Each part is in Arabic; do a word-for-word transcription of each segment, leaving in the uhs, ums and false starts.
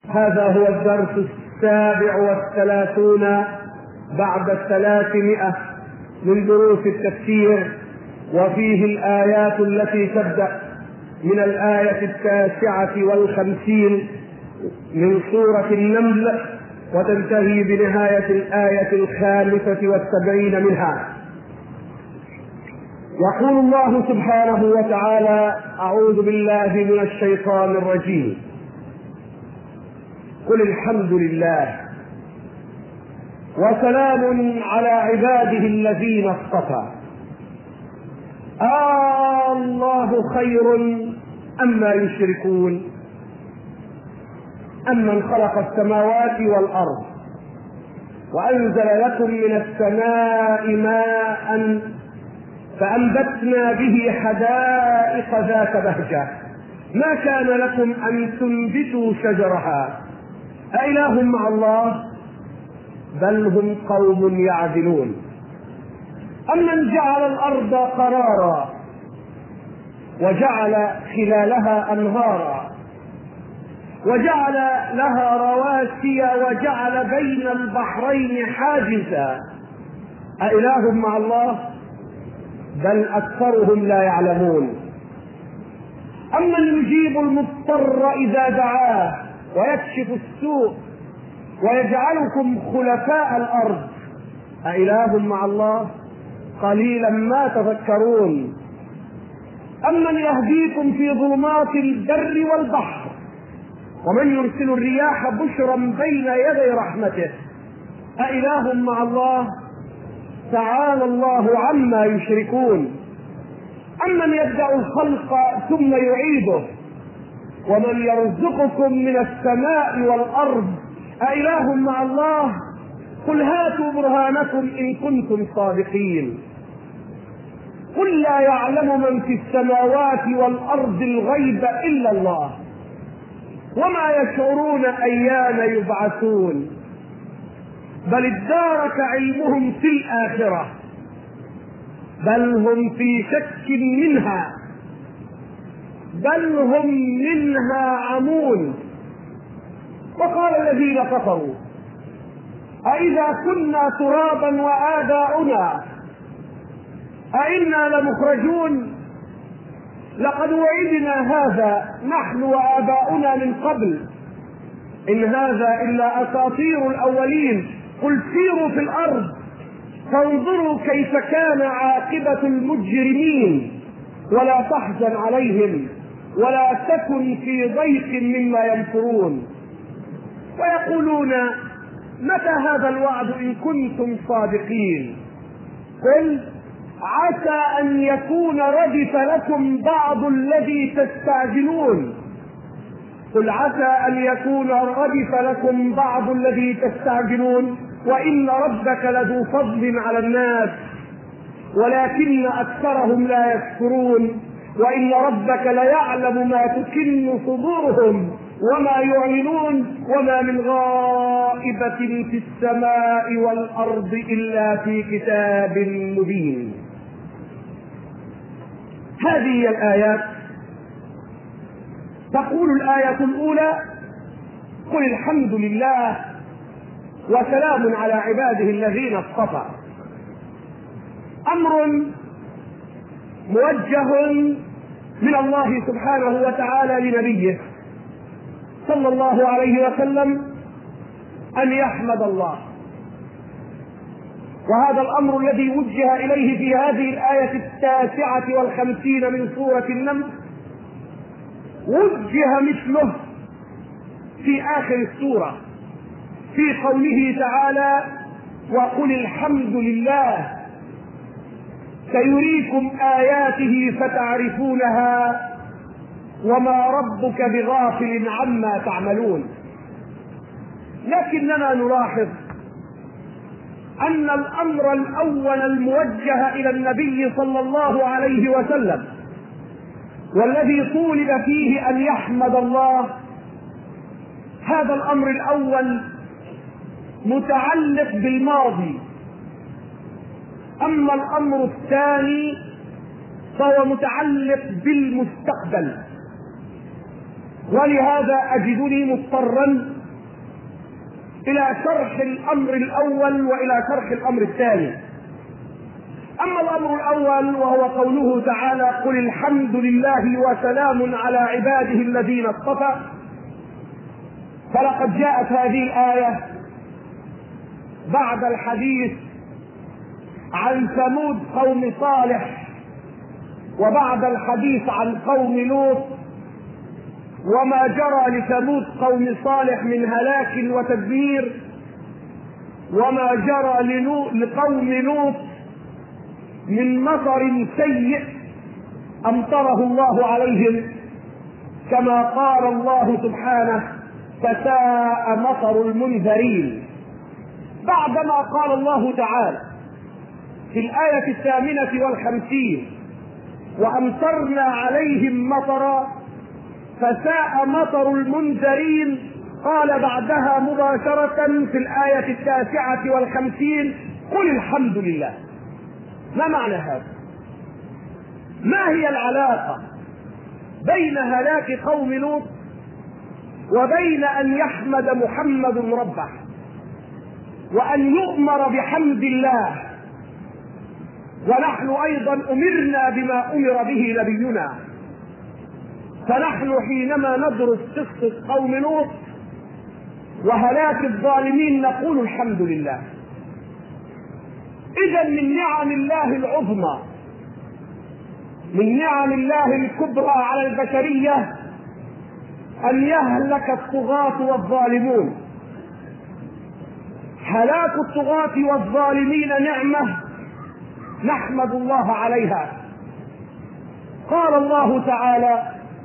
هذا هو الدرس السابع والثلاثون بعد الثلاثمائة من دروس التفسير، وفيه الآيات التي تبدأ من الآية التاسعة والخمسين من سورة النمل وتنتهي بنهاية الآية الخامسة والسبعين منها. يقول الله سبحانه وتعالى: أعوذ بالله من الشيطان الرجيم. قل الحمد لله وسلام على عباده الذين اصطفى، آه الله خير أما يشركون، أمن خلق السماوات والأرض وأنزل لكم من السماء ماء فأنبتنا به حدائق ذات بهجة ما كان لكم أن تنبتوا شجرها أإله مع الله بل هم قوم يعدلون. أمن جعل الأرض قرارا وجعل خلالها أنهارا وجعل لها رواسي وجعل بين البحرين حاجزا أإله مع الله بل أكثرهم لا يعلمون. أمن يجيب المضطر إذا دعاه ويكشف السوء ويجعلكم خلفاء الأرض أإله مع الله قليلا ما تذكرون. أمن يهديكم في ظلمات البر والبحر ومن يرسل الرياح بشرا بين يدي رحمته أإله مع الله تعالى الله عما يشركون. أمن يبدأ الخلق ثم يعيده ومن يرزقكم من السماء والأرض أإله مع الله قل هاتوا برهانكم إن كنتم صادقين. قل لا يعلم من في السماوات والأرض الغيب إلا الله وما يشعرون أيان يبعثون بل ادارك علمهم في الآخرة بل هم في شك منها بل هم منها عمون. وقال الذين كفروا أإذا كنا ترابا وآباؤنا أئنا لمخرجون لقد وعدنا هذا نحن وآباؤنا من قبل إن هذا إلا أساطير الأولين قل سيروا في الأرض فانظروا كيف كان عاقبة المجرمين ولا تحزن عليهم ولا تكن في ضيق مما يمكرون. ويقولون متى هذا الوعد إن كنتم صادقين قل عسى أن يكون ردف لكم بعض الذي تستعجلون قل عسى أن يكون ردف لكم بعض الذي تستعجلون وإن ربك لذو فضل على الناس ولكن أكثرهم لا يشكرون وإن ربك ليعلم ما تكن صدورهم وما يعلنون وما من غائبة في السماء والأرض إلا في كتاب مبين. هذه الآيات تقول الآية الأولى قل الحمد لله وسلام على عباده الذين اصطفى، أمر موجه من الله سبحانه وتعالى لنبيه صلى الله عليه وسلم أن يحمد الله. وهذا الأمر الذي وجه إليه في هذه الآية التاسعة والخمسين من سورة النمل وجه مثله في آخر السورة في قوله تعالى وقل الحمد لله سيريكم آياته فتعرفونها وما ربك بغافل عما تعملون. لكننا نلاحظ أن الأمر الأول الموجه إلى النبي صلى الله عليه وسلم والذي طولب فيه أن يحمد الله هذا الأمر الأول متعلق بالماضي، أما الأمر الثاني فهو متعلق بالمستقبل. ولهذا أجدني مضطرا إلى شرح الأمر الأول وإلى شرح الأمر الثاني. أما الأمر الأول وهو قوله تعالى: قل الحمد لله وسلام على عباده الذين اصطفى، فلقد جاءت هذه الآية بعد الحديث عن ثمود قوم صالح، وبعد الحديث عن قوم لوط وما جرى لثمود قوم صالح من هلاك وتدمير، وما جرى لقوم لوط من مطر سيء أمطره الله عليهم، كما قال الله سبحانه: فساء مطر المنذرين. بعدما قال الله تعالى في الآية الثامنة والخمسين: وأمطرنا عليهم مطرا فساء مطر المنذرين، قال بعدها مباشرة في الآية التاسعة والخمسين: قل الحمد لله. ما معنى هذا؟ ما هي العلاقة بين هلاك قوم لوط وبين أن يحمد محمد ربه وأن يؤمر بحمد الله، ونحن أيضا أمرنا بما أمر به نبينا؟ فنحن حينما ندرس قصة قوم لوط وهلاك الظالمين نقول الحمد لله. إذن من نعم الله العظمى، من نعم الله الكبرى على البشرية أن يهلك الطغاة والظالمون. هلاك الطغاة والظالمين نعمة نحمد الله عليها. قال الله تعالى: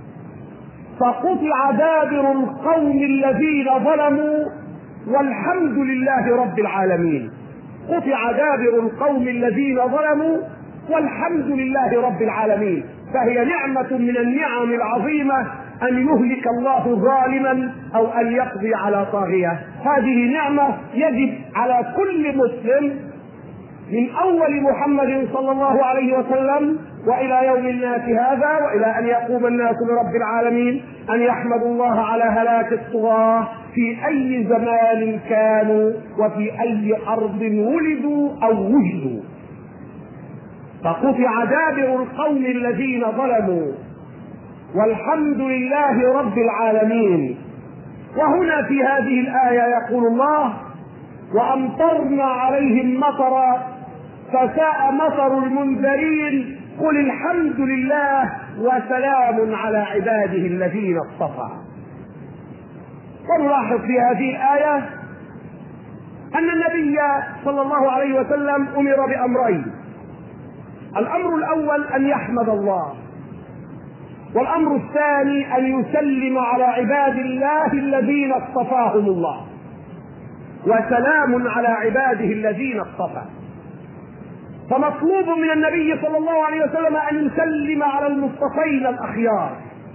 فقطع دابر القوم الذين ظلموا والحمد لله رب العالمين. قطع دابر القوم الذين ظلموا والحمد لله رب العالمين. فهي نعمة من النعم العظيمة أن يهلك الله ظالما أو أن يقضي على طاغية. هذه نعمة يجب على كل مسلم من أول محمد صلى الله عليه وسلم وإلى يوم الناس هذا وإلى أن يقوم الناس لرب العالمين أن يحمدوا الله على هلاك الطغاة في أي زمان كانوا وفي أي أرض ولدوا أو وجدوا. فقطع دابر القوم الذين ظلموا والحمد لله رب العالمين. وهنا في هذه الآية يقول الله: وأمطرنا عليهم مطرا فساء مطر المنذرين، قل الحمد لله وسلام على عباده الذين اصطفى. ونلاحظ في هذه الآية أن النبي صلى الله عليه وسلم أمر بأمرين: الأمر الأول أن يحمد الله، والأمر الثاني أن يسلم على عباد الله الذين اصطفاهم الله. وسلام على عباده الذين اصطفى. فمطلوب من النبي صلى الله عليه وسلم أن يسلم على المصطفين الأخيار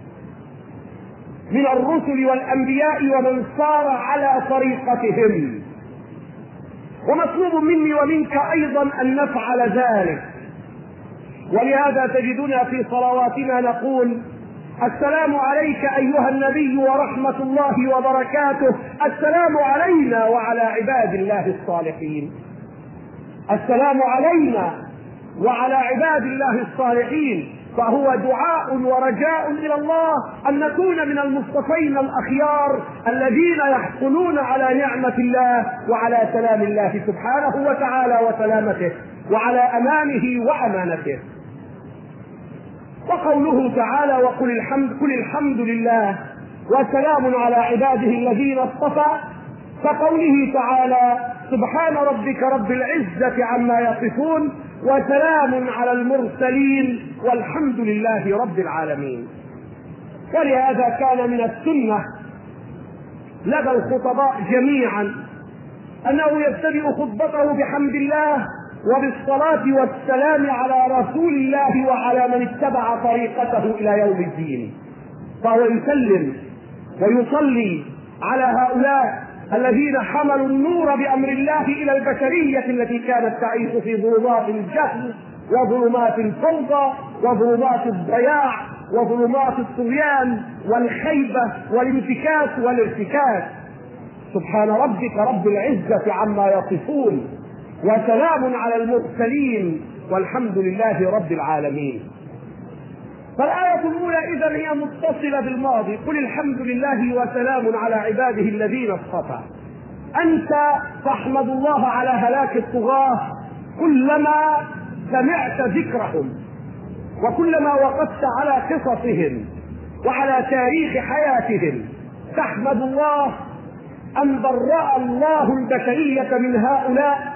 من الرسل والأنبياء ومن صار على طريقتهم، ومطلوب مني ومنك أيضا أن نفعل ذلك. ولهذا تجدنا في صلواتنا نقول: السلام عليك أيها النبي ورحمة الله وبركاته، السلام علينا وعلى عباد الله الصالحين. السلام علينا وعلى عباد الله الصالحين. فهو دعاء ورجاء إلى الله أن نكون من المصطفين الأخيار الذين يحصلون على نعمة الله وعلى سلام الله سبحانه وتعالى وسلامته وعلى أمانه وأمانته. وقوله تعالى: وقل الحمد, قل الحمد لله وسلام على عباده الذين اصطفى، كقوله تعالى: سبحان ربك رب العزة عما يصفون وسلام على المرسلين والحمد لله رب العالمين. ولهذا كان من السنة لدى الخطباء جميعا أنه يبتدئ خطبته بحمد الله وبالصلاة والسلام على رسول الله وعلى من اتبع طريقته إلى يوم الدين. فهو يسلم ويصلي على هؤلاء الذين حملوا النور بأمر الله إلى البشرية التي كانت تعيش في ظلمات الجهل وظلمات الفوضى وظلمات الضياع وظلمات الطغيان والخيبة والانتكاس والارتكاس. سبحان ربك رب العزة عما يصفون وسلام على المرسلين والحمد لله رب العالمين. فالآية الأولى إذن هي متصلة بالماضي، قل الحمد لله وسلام على عباده الذين اصطفى. أنت تحمد الله على هلاك الطغاة كلما سمعت ذكرهم، وكلما وقفت على قصصهم وعلى تاريخ حياتهم تحمد الله أن برأ الله البشرية من هؤلاء،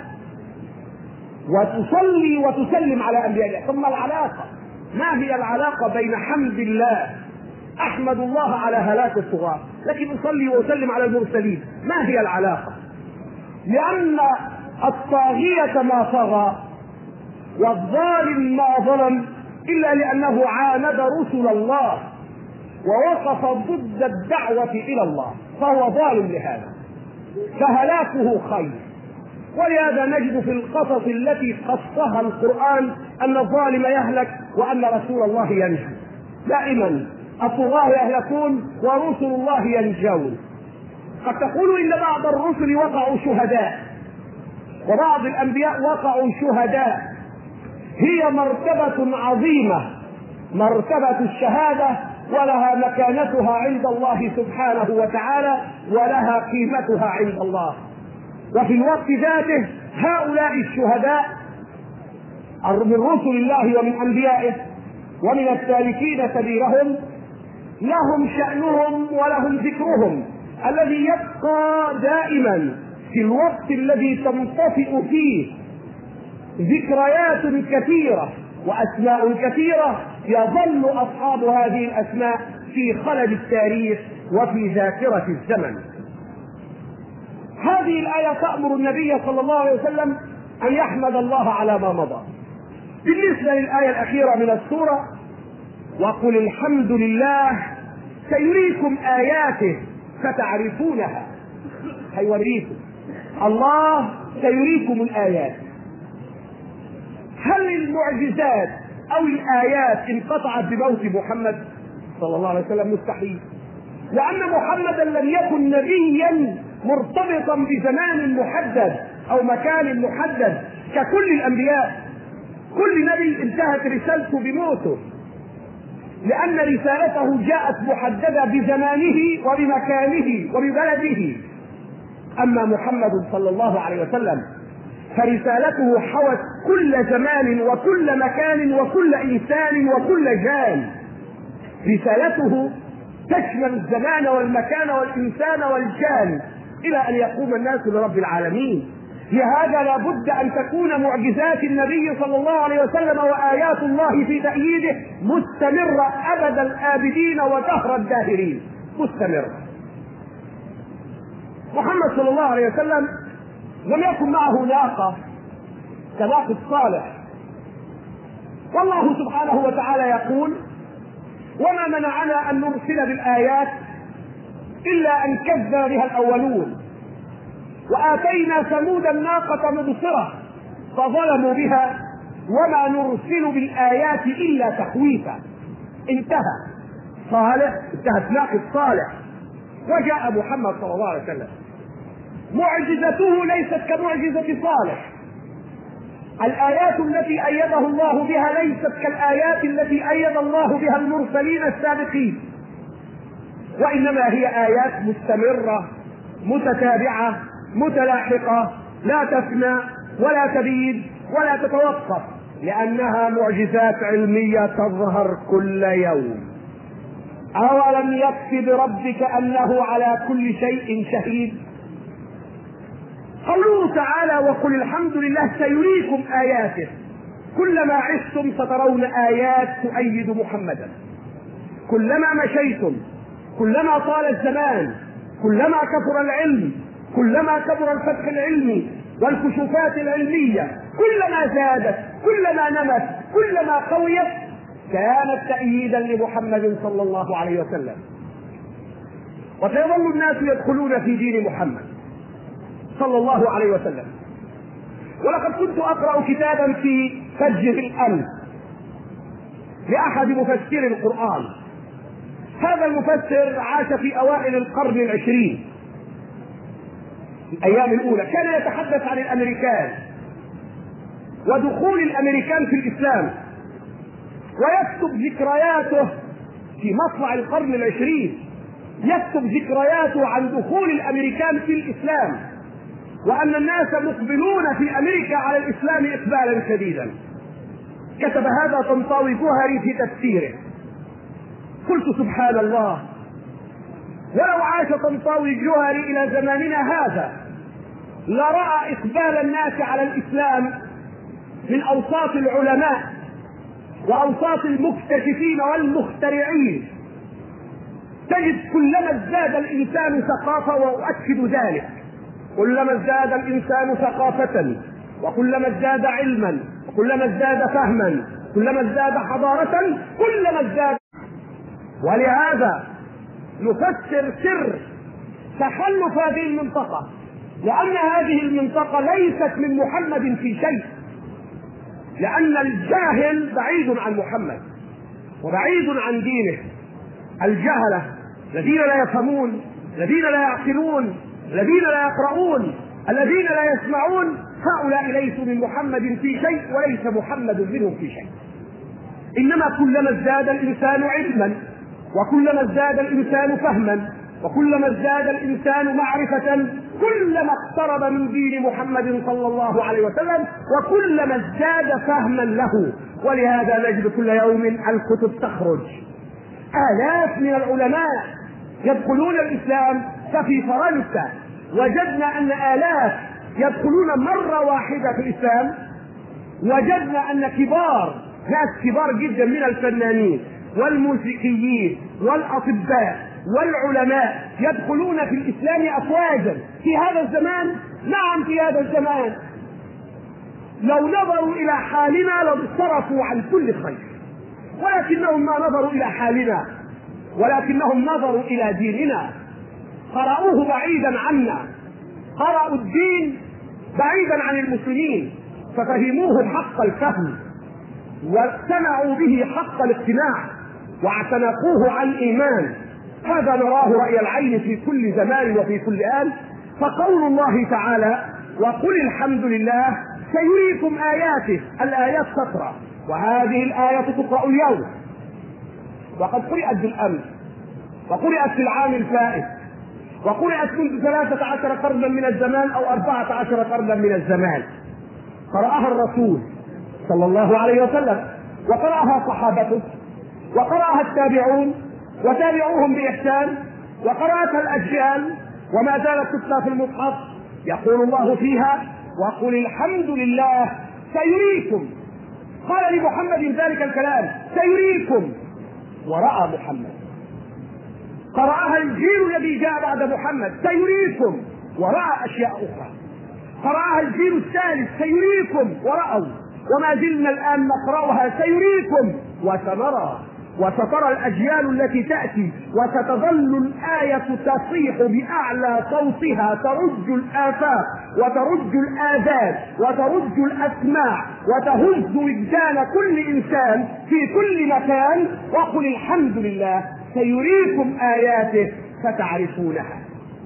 وتصلي وتسلم على أنبيائه. ثم العلاقة، ما هي العلاقة بين حمد الله؟ أحمد الله على هلاك الطغاة لكن أصلي وأسلم على المرسلين، ما هي العلاقة؟ لأن الطاغية ما طغى والظالم ما ظلم إلا لأنه عاند رسل الله ووقف ضد الدعوة إلى الله، فهو ظالم لهذا، فهلاكه خير. ولهذا نجد في القصص التي قصها القرآن أن الظالم يهلك وأن رسول الله ينجو. دائما الطغاة يهلكون ورسل الله ينجون. قد تقول إن بعض الرسل وقعوا شهداء وبعض الأنبياء وقعوا شهداء، هي مرتبة عظيمة، مرتبة الشهادة، ولها مكانتها عند الله سبحانه وتعالى ولها قيمتها عند الله. وفي الوقت ذاته هؤلاء الشهداء من رسل الله ومن أنبيائه ومن السالكين سبيلهم لهم شأنهم ولهم ذكرهم الذي يبقى دائما في الوقت الذي تنطفئ فيه ذكريات كثيرة وأسماء كثيرة، يظل أصحاب هذه الأسماء في خلد التاريخ وفي ذاكرة الزمن. هذه الآية تأمر النبي صلى الله عليه وسلم أن يحمد الله على ما مضى. بالنسبة للآية الأخيرة من السورة، وقل الحمد لله سيريكم آياته فتعرفونها، هيوريكم الله سيريكم الآيات. هل المعجزات أو الآيات انقطعت بموت محمد صلى الله عليه وسلم؟ مستحيل، لأن محمدا لم يكن نبيا مرتبطا بزمان محدد أو مكان محدد ككل الأنبياء. كل نبي انتهت رسالته بموته، لأن رسالته جاءت محددة بزمانه وبمكانه وببلده. أما محمد صلى الله عليه وسلم فرسالته حوت كل زمان وكل مكان وكل إنسان وكل جان. رسالته تشمل الزمان والمكان والإنسان والجان إلى أن يقوم الناس لرب العالمين. لهذا لا بد أن تكون معجزات النبي صلى الله عليه وسلم وآيات الله في تأييده مستمرة أبد الآبدين ودهر الداهرين، مستمرة. محمد صلى الله عليه وسلم لم يكن معه ناقة كناقة صالح، والله سبحانه وتعالى يقول: وما منعنا أن نرسل بالآيات إلا أن كذب بها الأولون وآتينا ثمود الناقة مبصرة فظلموا بها وما نرسل بالآيات إلا تخويفا. انتهى صالح، انتهت ناقة صالح، وجاء محمد صلى الله عليه وسلم. معجزته ليست كمعجزة صالح، الآيات التي أيده الله بها ليست كالآيات التي أيد الله بها المرسلين السابقين، وإنما هي آيات مستمرة متتابعة متلاحقة لا تفنى ولا تبيد ولا تتوقف، لأنها معجزات علمية تظهر كل يوم. أولم يكف بربك أنه على كل شيء شهيد؟ قوله تعالى: وقل الحمد لله سيريكم آياته، كلما عشتم سترون آيات تؤيد محمدا. كلما مشيتم، كلما طال الزمان، كلما كثر العلم، كلما كثر الفتح العلمي والكشوفات العلمية، كلما زادت، كلما نمت، كلما قويت، كانت تأييدا لمحمد صلى الله عليه وسلم. وسيظل الناس يدخلون في دين محمد صلى الله عليه وسلم. ولقد كنت أقرأ كتابا في فجر الأمس لأحد مفسري القرآن. هذا المفسر عاش في أوائل القرن العشرين، الأيام الأولى كان يتحدث عن الأمريكان ودخول الأمريكان في الإسلام، ويكتب ذكرياته في مطلع القرن العشرين، يكتب ذكرياته عن دخول الأمريكان في الإسلام، وأن الناس مقبلون في أمريكا على الإسلام إقبالا شديدا. كتب هذا طنطاوي جوهري في تفسيره. قلت سبحان الله، ولو عاش طنطاوي جوهري إلى زماننا هذا لرأى إقبال الناس على الإسلام من أوساط العلماء وأوساط المكتشفين والمخترعين. تجد كلما ازداد الإنسان ثقافة، وأؤكد ذلك، كلما ازداد الإنسان ثقافة وكلما ازداد علما وكلما ازداد فهما كلما ازداد حضارة كلما ازداد. ولهذا نفسر سر تخلف هذه المنطقة، لأن هذه المنطقة ليست من محمد في شيء، لأن الجاهل بعيد عن محمد وبعيد عن دينه. الجهلة الذين لا يفهمون، الذين لا يعقلون، الذين لا يقرؤون، الذين لا يسمعون، هؤلاء ليسوا من محمد في شيء وليس محمد منهم في شيء. إنما كلما ازداد الإنسان علما وكلما ازداد الإنسان فهما وكلما ازداد الإنسان معرفة كلما اقترب من دين محمد صلى الله عليه وسلم وكلما ازداد فهما له. ولهذا نجد كل يوم الكتب تخرج، آلاف من العلماء يدخلون الإسلام. ففي فرنسا وجدنا أن آلاف يدخلون مرة واحدة في الإسلام. وجدنا أن كبار ناس كبار جدا من الفنانين والموسيقيين والأطباء والعلماء يدخلون في الإسلام أفواجا في هذا الزمان. نعم، في هذا الزمان لو نظروا إلى حالنا لانصرفوا عن كل خير، ولكنهم ما نظروا إلى حالنا، ولكنهم نظروا إلى ديننا، قرأوه بعيدا عنا، قرأوا الدين بعيدا عن المسلمين، ففهموه حق الفهم واقتنعوا به حق الاقتناع واعتنقوه عن إيمان. هذا نراه رأي العين في كل زمان وفي كل آن. فقول الله تعالى: وقل الحمد لله سيريكم آياته، الآيات تقرأ، وهذه الآية تقرأ اليوم، وقد قرأت بالأمس وقرأت في العام الفائت وقرأت منذ ثلاثة عشر قرنا من الزمان أو أربعة عشر قرنا من الزمان. قرأها الرسول صلى الله عليه وسلم، وقرأها صحابته، وقرأها التابعون وتابعوهم بإحسان، وقرأتها الأجيال، وما زالت تتلى في المصحف. يقول الله فيها: وقل الحمد لله سيريكم. قال لمحمد ذلك الكلام: سيريكم. ورأى محمد. قرأها الجيل الذي جاء بعد محمد: سيريكم. ورأى أشياء أخرى. قرأها الجيل الثالث: سيريكم. ورأوا. وما زلنا الآن نقرأها: سيريكم. وسنرى وسترى الأجيال التي تأتي، وستظل الآية تصيح بأعلى صوتها، ترج الآفاق وترج الآذان وترج الأسماع وتهز وجدان كل إنسان في كل مكان. وقل الحمد لله سيريكم آياته فتعرفونها.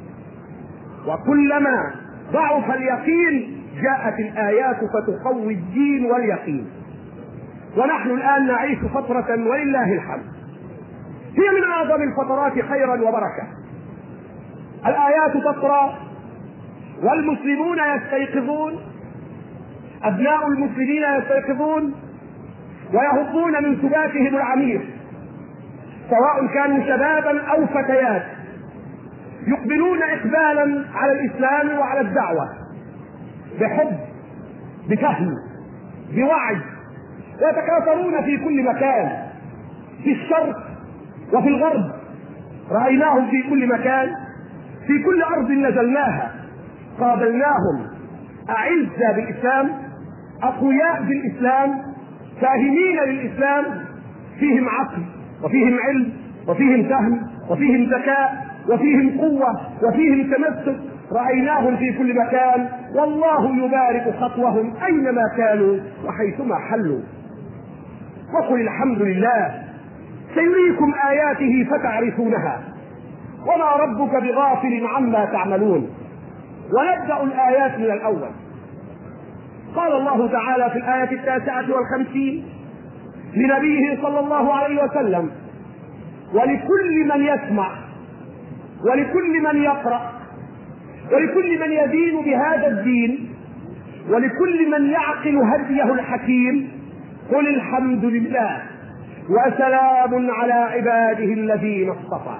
وكلما ضعف اليقين جاءت الآيات فتقوي الدين واليقين. ونحن الآن نعيش فترة ولله الحمد هي من أعظم الفترات خيرا وبركة. الآيات تقرأ والمسلمون يستيقظون، أبناء المسلمين يستيقظون ويهضون من ثباتهم العميق، سواء كانوا شبابا أو فتيات، يقبلون إقبالا على الإسلام وعلى الدعوة بحب، بفهم، بوعي، ويتكاثرون في كل مكان، في الشرق وفي الغرب. رأيناهم في كل مكان، في كل أرض نزلناها قابلناهم أعزة بالإسلام، أقوياء بالإسلام، فاهمين للإسلام، فيهم عقل وفيهم علم وفيهم فهم وفيهم ذكاء وفيهم قوة وفيهم تمسك. رأيناهم في كل مكان، والله يبارك خطوهم أينما كانوا وحيثما حلوا. وقل الحمد لله سيريكم آياته فتعرفونها وما ربك بغافل عما تعملون. ونبدأ الآيات من الأول. قال الله تعالى في الآية التاسعة والخمسين لنبيه صلى الله عليه وسلم: ولكل من يسمع ولكل من يقرأ ولكل من يدين بهذا الدين ولكل من يعقل هديه الحكيم قل الحمد لله وسلام على عباده الذين اصطفى.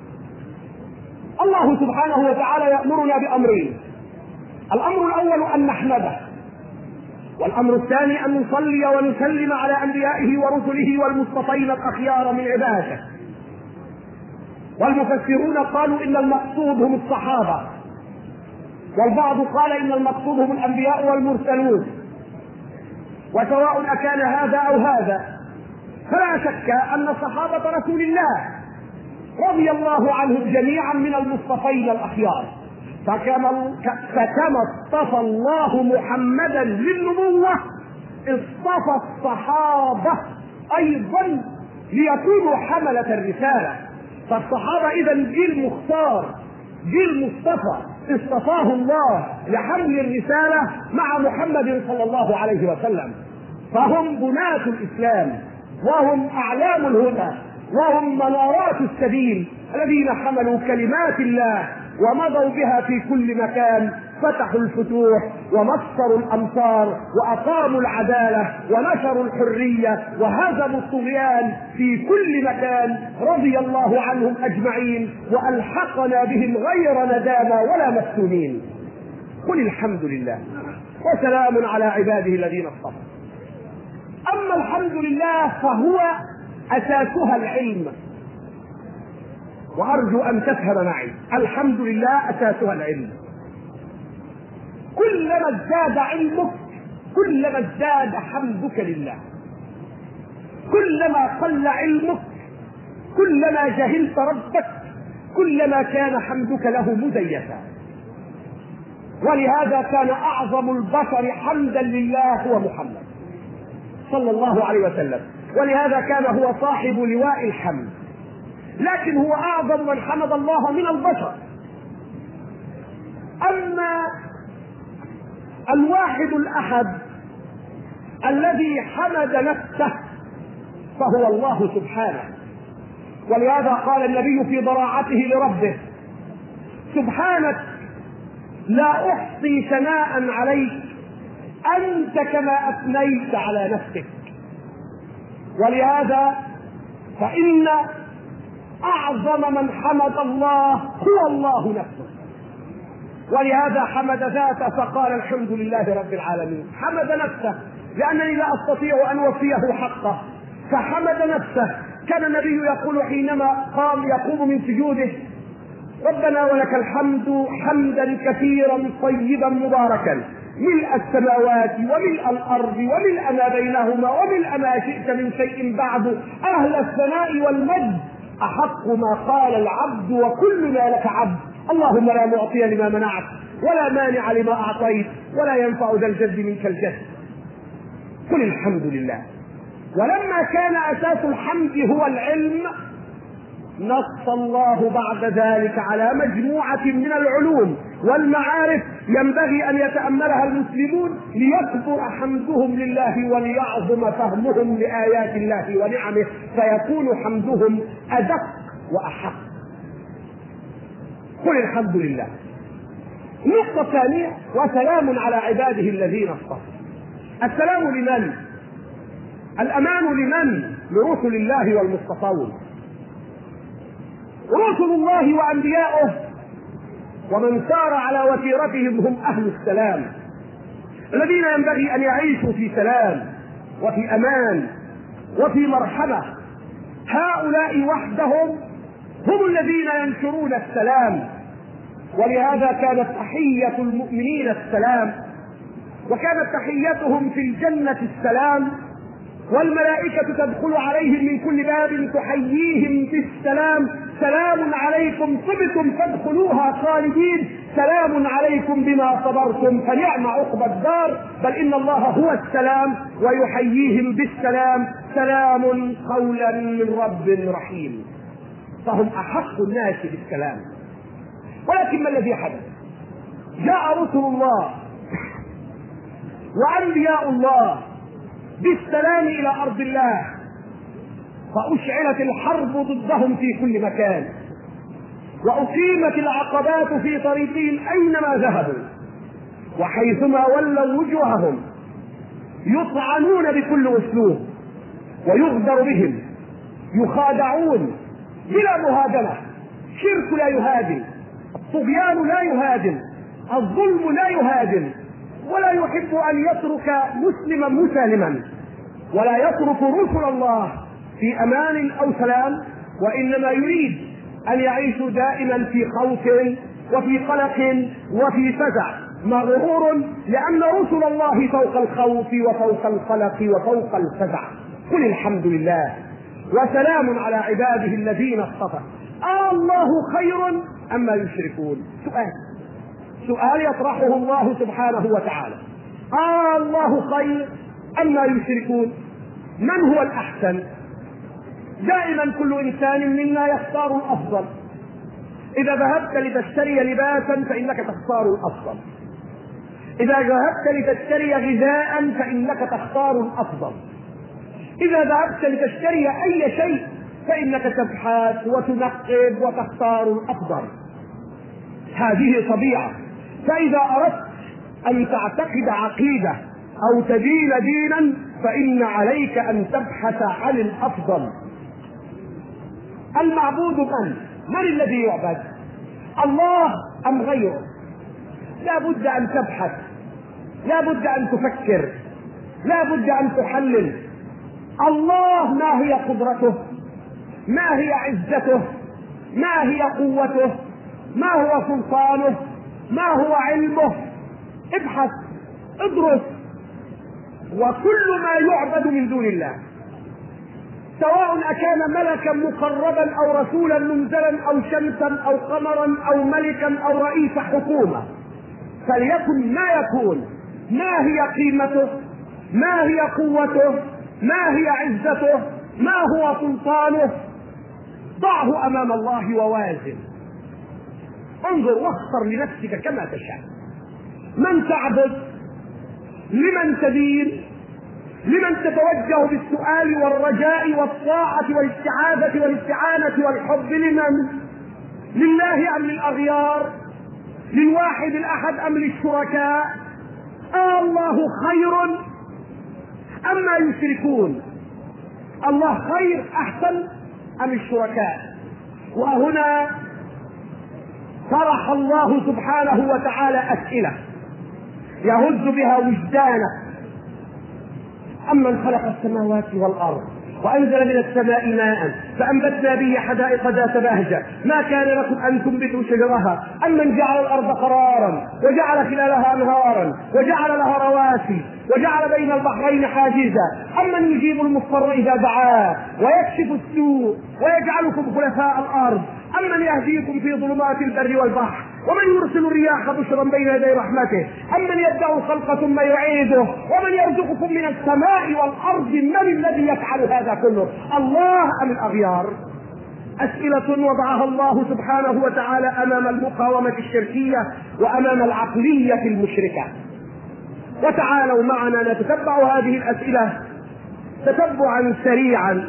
الله سبحانه وتعالى يأمرنا بأمرين: الأمر الأول أن نحمده، والأمر الثاني أن نصلي ونسلم على أنبيائه ورسله والمصطفين الأخيار من عباده. والمفسرون قالوا إن المقصود هم الصحابة، والبعض قال إن المقصود هم الأنبياء والمرسلون، وسواء أكان هذا أو هذا فلا شك أن صحابة رسول الله رضي الله عنهم جميعا من المصطفين الأخيار، فكما فكما اصطفى الله محمدا للنبوة اصطفى الصحابة أيضا ليكونوا حملة الرسالة. فالصحابة إذا جيل مختار، جيل مصطفى اصطفاه الله لحمل الرسالة مع محمد صلى الله عليه وسلم، فهم بناة الإسلام وهم أعلام الهدى وهم منارات السبيل الذين حملوا كلمات الله ومضوا بها في كل مكان، فتحوا الفتوح ومصروا الأمصار وأقاموا العدالة ونشروا الحرية وهزموا الطغيان في كل مكان، رضي الله عنهم أجمعين وألحقنا بهم غير ندامى ولا مفتونين. قل الحمد لله وسلام على عباده الذين اصطفى. أما الحمد لله فهو أساسها العلم، وأرجو أن تفهم معي، الحمد لله أساسها العلم. كلما ازداد علمك كلما ازداد حمدك لله، كلما قل علمك كلما جهلت ربك كلما كان حمدك له مزيفا. ولهذا كان أعظم البشر حمدا لله هو محمد صلى الله عليه وسلم، ولهذا كان هو صاحب لواء الحمد، لكن هو أعظم من حمد الله من البشر. أما الواحد الأحد الذي حمد نفسه فهو الله سبحانه، ولهذا قال النبي في ضراعته لربه: سبحانك لا أحصي ثناء عليك أنت كما أثنيت على نفسك. ولهذا فإن أعظم من حمد الله هو الله نفسه، ولهذا حمد ذاته فقال الحمد لله رب العالمين. حمد نفسه لأنني لا أستطيع أن أوفيه حقه، فحمد نفسه. كان النبي يقول حينما قام يقوم من سجوده: ربنا ولك الحمد حمدا كثيرا طيبا مباركا ملء السماوات وملء الأرض وملء ما بينهما وملء ما شئت من شيء بعد، أهل الثناء والمجد أحق ما قال العبد وكلنا لك عبد، اللهم لا معطي لما منعت ولا مانع لما أعطيت ولا ينفع ذا الجد منك الجد. قل الحمد لله. ولما كان أساس الحمد هو العلم نص الله بعد ذلك على مجموعة من العلوم والمعارف ينبغي أن يتأملها المسلمون ليكبر حمدهم لله وليعظم فهمهم لآيات الله ونعمه، فيكون حمدهم أدق وأحق. قل الحمد لله. النقطة الثانية: وسلام على عباده الذين اصطفى. السلام لمن؟ الأمان لمن؟ لرسل الله والمصطفون. رسل الله وأنبياؤه ومن سار على وتيرتهم هم أهل السلام، الذين ينبغي أن يعيشوا في سلام وفي أمان وفي مرحمة. هؤلاء وحدهم هم الذين ينشرون السلام، ولهذا كانت تحية المؤمنين السلام، وكانت تحيتهم في الجنة السلام، والملائكة تدخل عليهم من كل باب تحييهم بالسلام: سلام عليكم طبتم فادخلوها خالدين، سلام عليكم بما صبرتم فنعم عقبى الدار، بل إن الله هو السلام ويحييهم بالسلام: سلام قولا من رب رحيم. فهم أحق الناس بالسلام. ولكن ما الذي حدث؟ جاء رسل الله وأنبياء الله بالسلام إلى أرض الله، فأشعلت الحرب ضدهم في كل مكان، وأقيمت العقبات في طريقهم أينما ذهبوا، وحيثما ولوا وجوههم يطعنون بكل أسلوب ويغدر بهم، يخادعون بلا مهادنة. شرك لا يهادن، الطغيان لا يهادن، الظلم لا يهادن، ولا يحب أن يترك مسلما مسالما، ولا يترك رسل الله في أمان أو سلام، وإنما يريد أن يعيشوا دائما في خوف وفي قلق وفي فزع، مغرور لأن رسل الله فوق الخوف وفوق القلق وفوق الفزع. قل الحمد لله وسلام على عباده الذين اصطفى. آه الله خير أما يشركون؟ سؤال سؤال يطرحه الله سبحانه وتعالى. آه الله خير أما يشركون؟ من هو الأحسن؟ دائما كل إنسان منا يختار الأفضل. إذا ذهبت لتشتري لباسا فإنك تختار الأفضل، إذا ذهبت لتشتري غذاء فإنك تختار الأفضل، إذا ذهبت لتشتري أي شيء فإنك تبحث وتنقب وتختار الأفضل. هذه طبيعة. فإذا أردت أن تعتقد عقيدة أو تدين دينا فإن عليك أن تبحث عن الأفضل. المعبود من؟ من الذي يعبد؟ الله أم غيره؟ لا بد أن تبحث، لا بد أن تفكر، لا بد أن تحلل. الله ما هي قدرته؟ ما هي عزته؟ ما هي قوته؟ ما هو سلطانه؟ ما هو علمه؟ ابحث، ادرس. وكل ما يعبد من دون الله، سواء أكان ملكا مقربا أو رسولا منزلا أو شمسا أو قمرا أو ملكا أو رئيس حكومة، فليكن ما يكون، ما هي قيمته؟ ما هي قوته؟ ما هي عزته؟ ما هو سلطانه؟ ضعه أمام الله ووازن، انظر واختر لنفسك كما تشاء. من تعبد؟ لمن تدين؟ لمن تتوجه بالسؤال والرجاء والطاعة والاستعاذة والاستعانة والحب؟ لمن؟ لله أم للأغيار؟ للواحد الأحد أم للشركاء؟ آه الله خير أما يشركون؟ الله خير أحسن أم الشركاء؟ وهنا طرح الله سبحانه وتعالى أسئلة يهز بها وجدانك. أمن خلق السماوات والأرض وأنزل من السماء ماء فأنبتنا به حدائق ذات بهجة ما كان لكم أن تنبتوا شجرها، أمن جعل الأرض قرارا وجعل خلالها أنهارا وجعل لها رواسي وجعل بين البحرين حاجزا، أمن يجيب المضطر إذا دعاه ويكشف السوء ويجعلكم خلفاء الأرض، أمن يهديكم في ظلمات البر والبحر ومن يرسل الرياح بشرا بين يدي رحمته، أمن يبدأ الخلق ثم يعيده ومن يرزقكم من السماء والأرض، من الذي يفعل هذا كله؟ الله أم الأغيار؟ أسئلة وضعها الله سبحانه وتعالى أمام المقاومة الشركية وأمام العقلية المشركة. وتعالوا معنا نتتبع هذه الأسئلة تتبعا سريعا.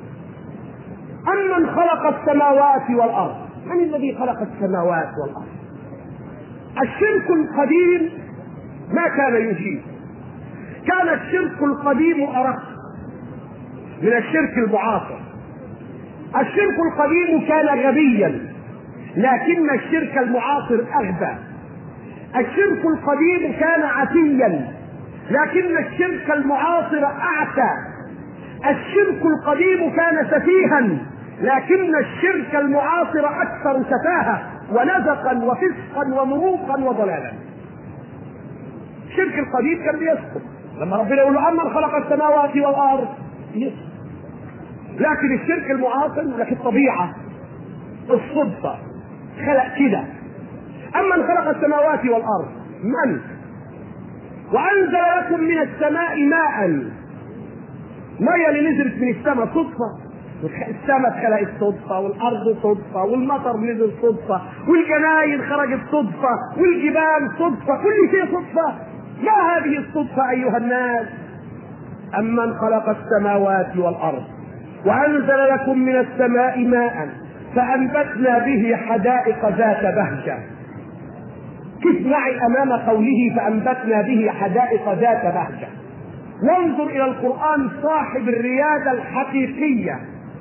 أمن خلق السماوات والأرض؟ من الذي خلق السماوات والأرض؟ الشرك القديم ما كان يجيب، كان الشرك القديم أرق من الشرك المعاصر. الشرك القديم كان غبيا لكن الشرك المعاصر أغبى. الشرك القديم كان عتيا لكن الشرك المعاصر أعتى. الشرك القديم كان سفيها لكن الشرك المعاصر أكثر سفاهة ونزقا وفسقا ومروقا وضلالا. الشرك القديم كان بيسقط لما ربنا يقول له أمن خلق السماوات والأرض يسقط. لكن الشرك المعاصر لكن الطبيعة الصدفة خلق كده. أمن خلق السماوات والأرض؟ من؟ وأنزل لكم من السماء ماء، مية اللي نزلت من السماء صدفة؟ السماء اتخلقت صدفة، والأرض صدفة، والمطر نزل صدفة، والجناين خرجت صدفة، والجبال صدفة، كل شيء صدفة. ما هذه الصدفة أيها الناس؟ أمن خلق السماوات والأرض وأنزل لكم من السماء ماء فأنبتنا به حدائق ذات بهجة. كيف معي أمام قوله فأنبتنا به حدائق ذات بهجة؟ وانظر إلى القرآن صاحب الريادة الحقيقية.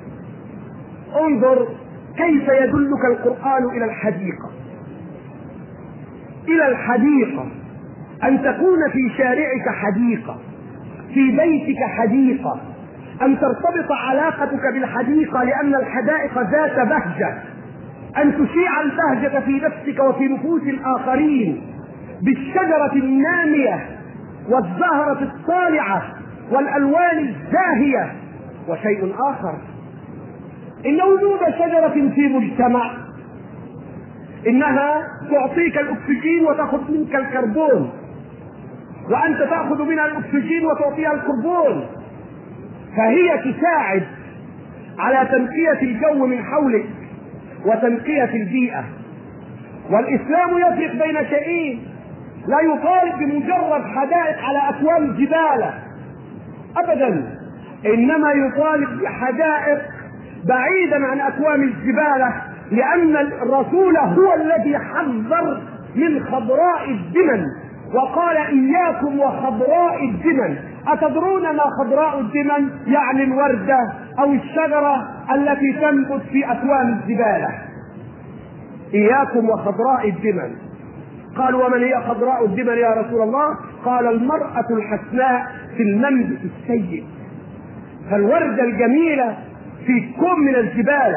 انظر كيف يدلك القرآن إلى الحديقة، إلى الحديقة، أن تكون في شارعك حديقة، في بيتك حديقة، أن ترتبط علاقتك بالحديقة لأن الحدائق ذات بهجة، أن تشيع البهجة في نفسك وفي نفوس الآخرين بالشجرة النامية والزهرة الطالعة والألوان الزاهية. وشيء آخر، إن وجود شجرة في مجتمع إنها تعطيك الأكسجين وتأخذ منك الكربون، وأنت تأخذ منها الأكسجين وتعطيها الكربون، فهي تساعد على تنقية الجو من حولك وتنقية البيئة. والإسلام يفرق بين شيئين، لا يطالب بمجرد حدائق على أكوام الجبال أبدا، إنما يطالب بحدائق بعيدا عن أكوام الجبال، لأن الرسول هو الذي حذر من خضراء الدمن وقال إياكم وخضراء الدمن. أتدرون ما خضراء الدمن؟ يعني الوردة أو الشجرة التي تنبت في أكوام الجبال. إياكم وخضراء الدمن. قالوا ومن هي خضراء الدمن يا رسول الله؟ قال المرأة الحسناء في المنبت السيء. فالوردة الجميلة في كم من الجبال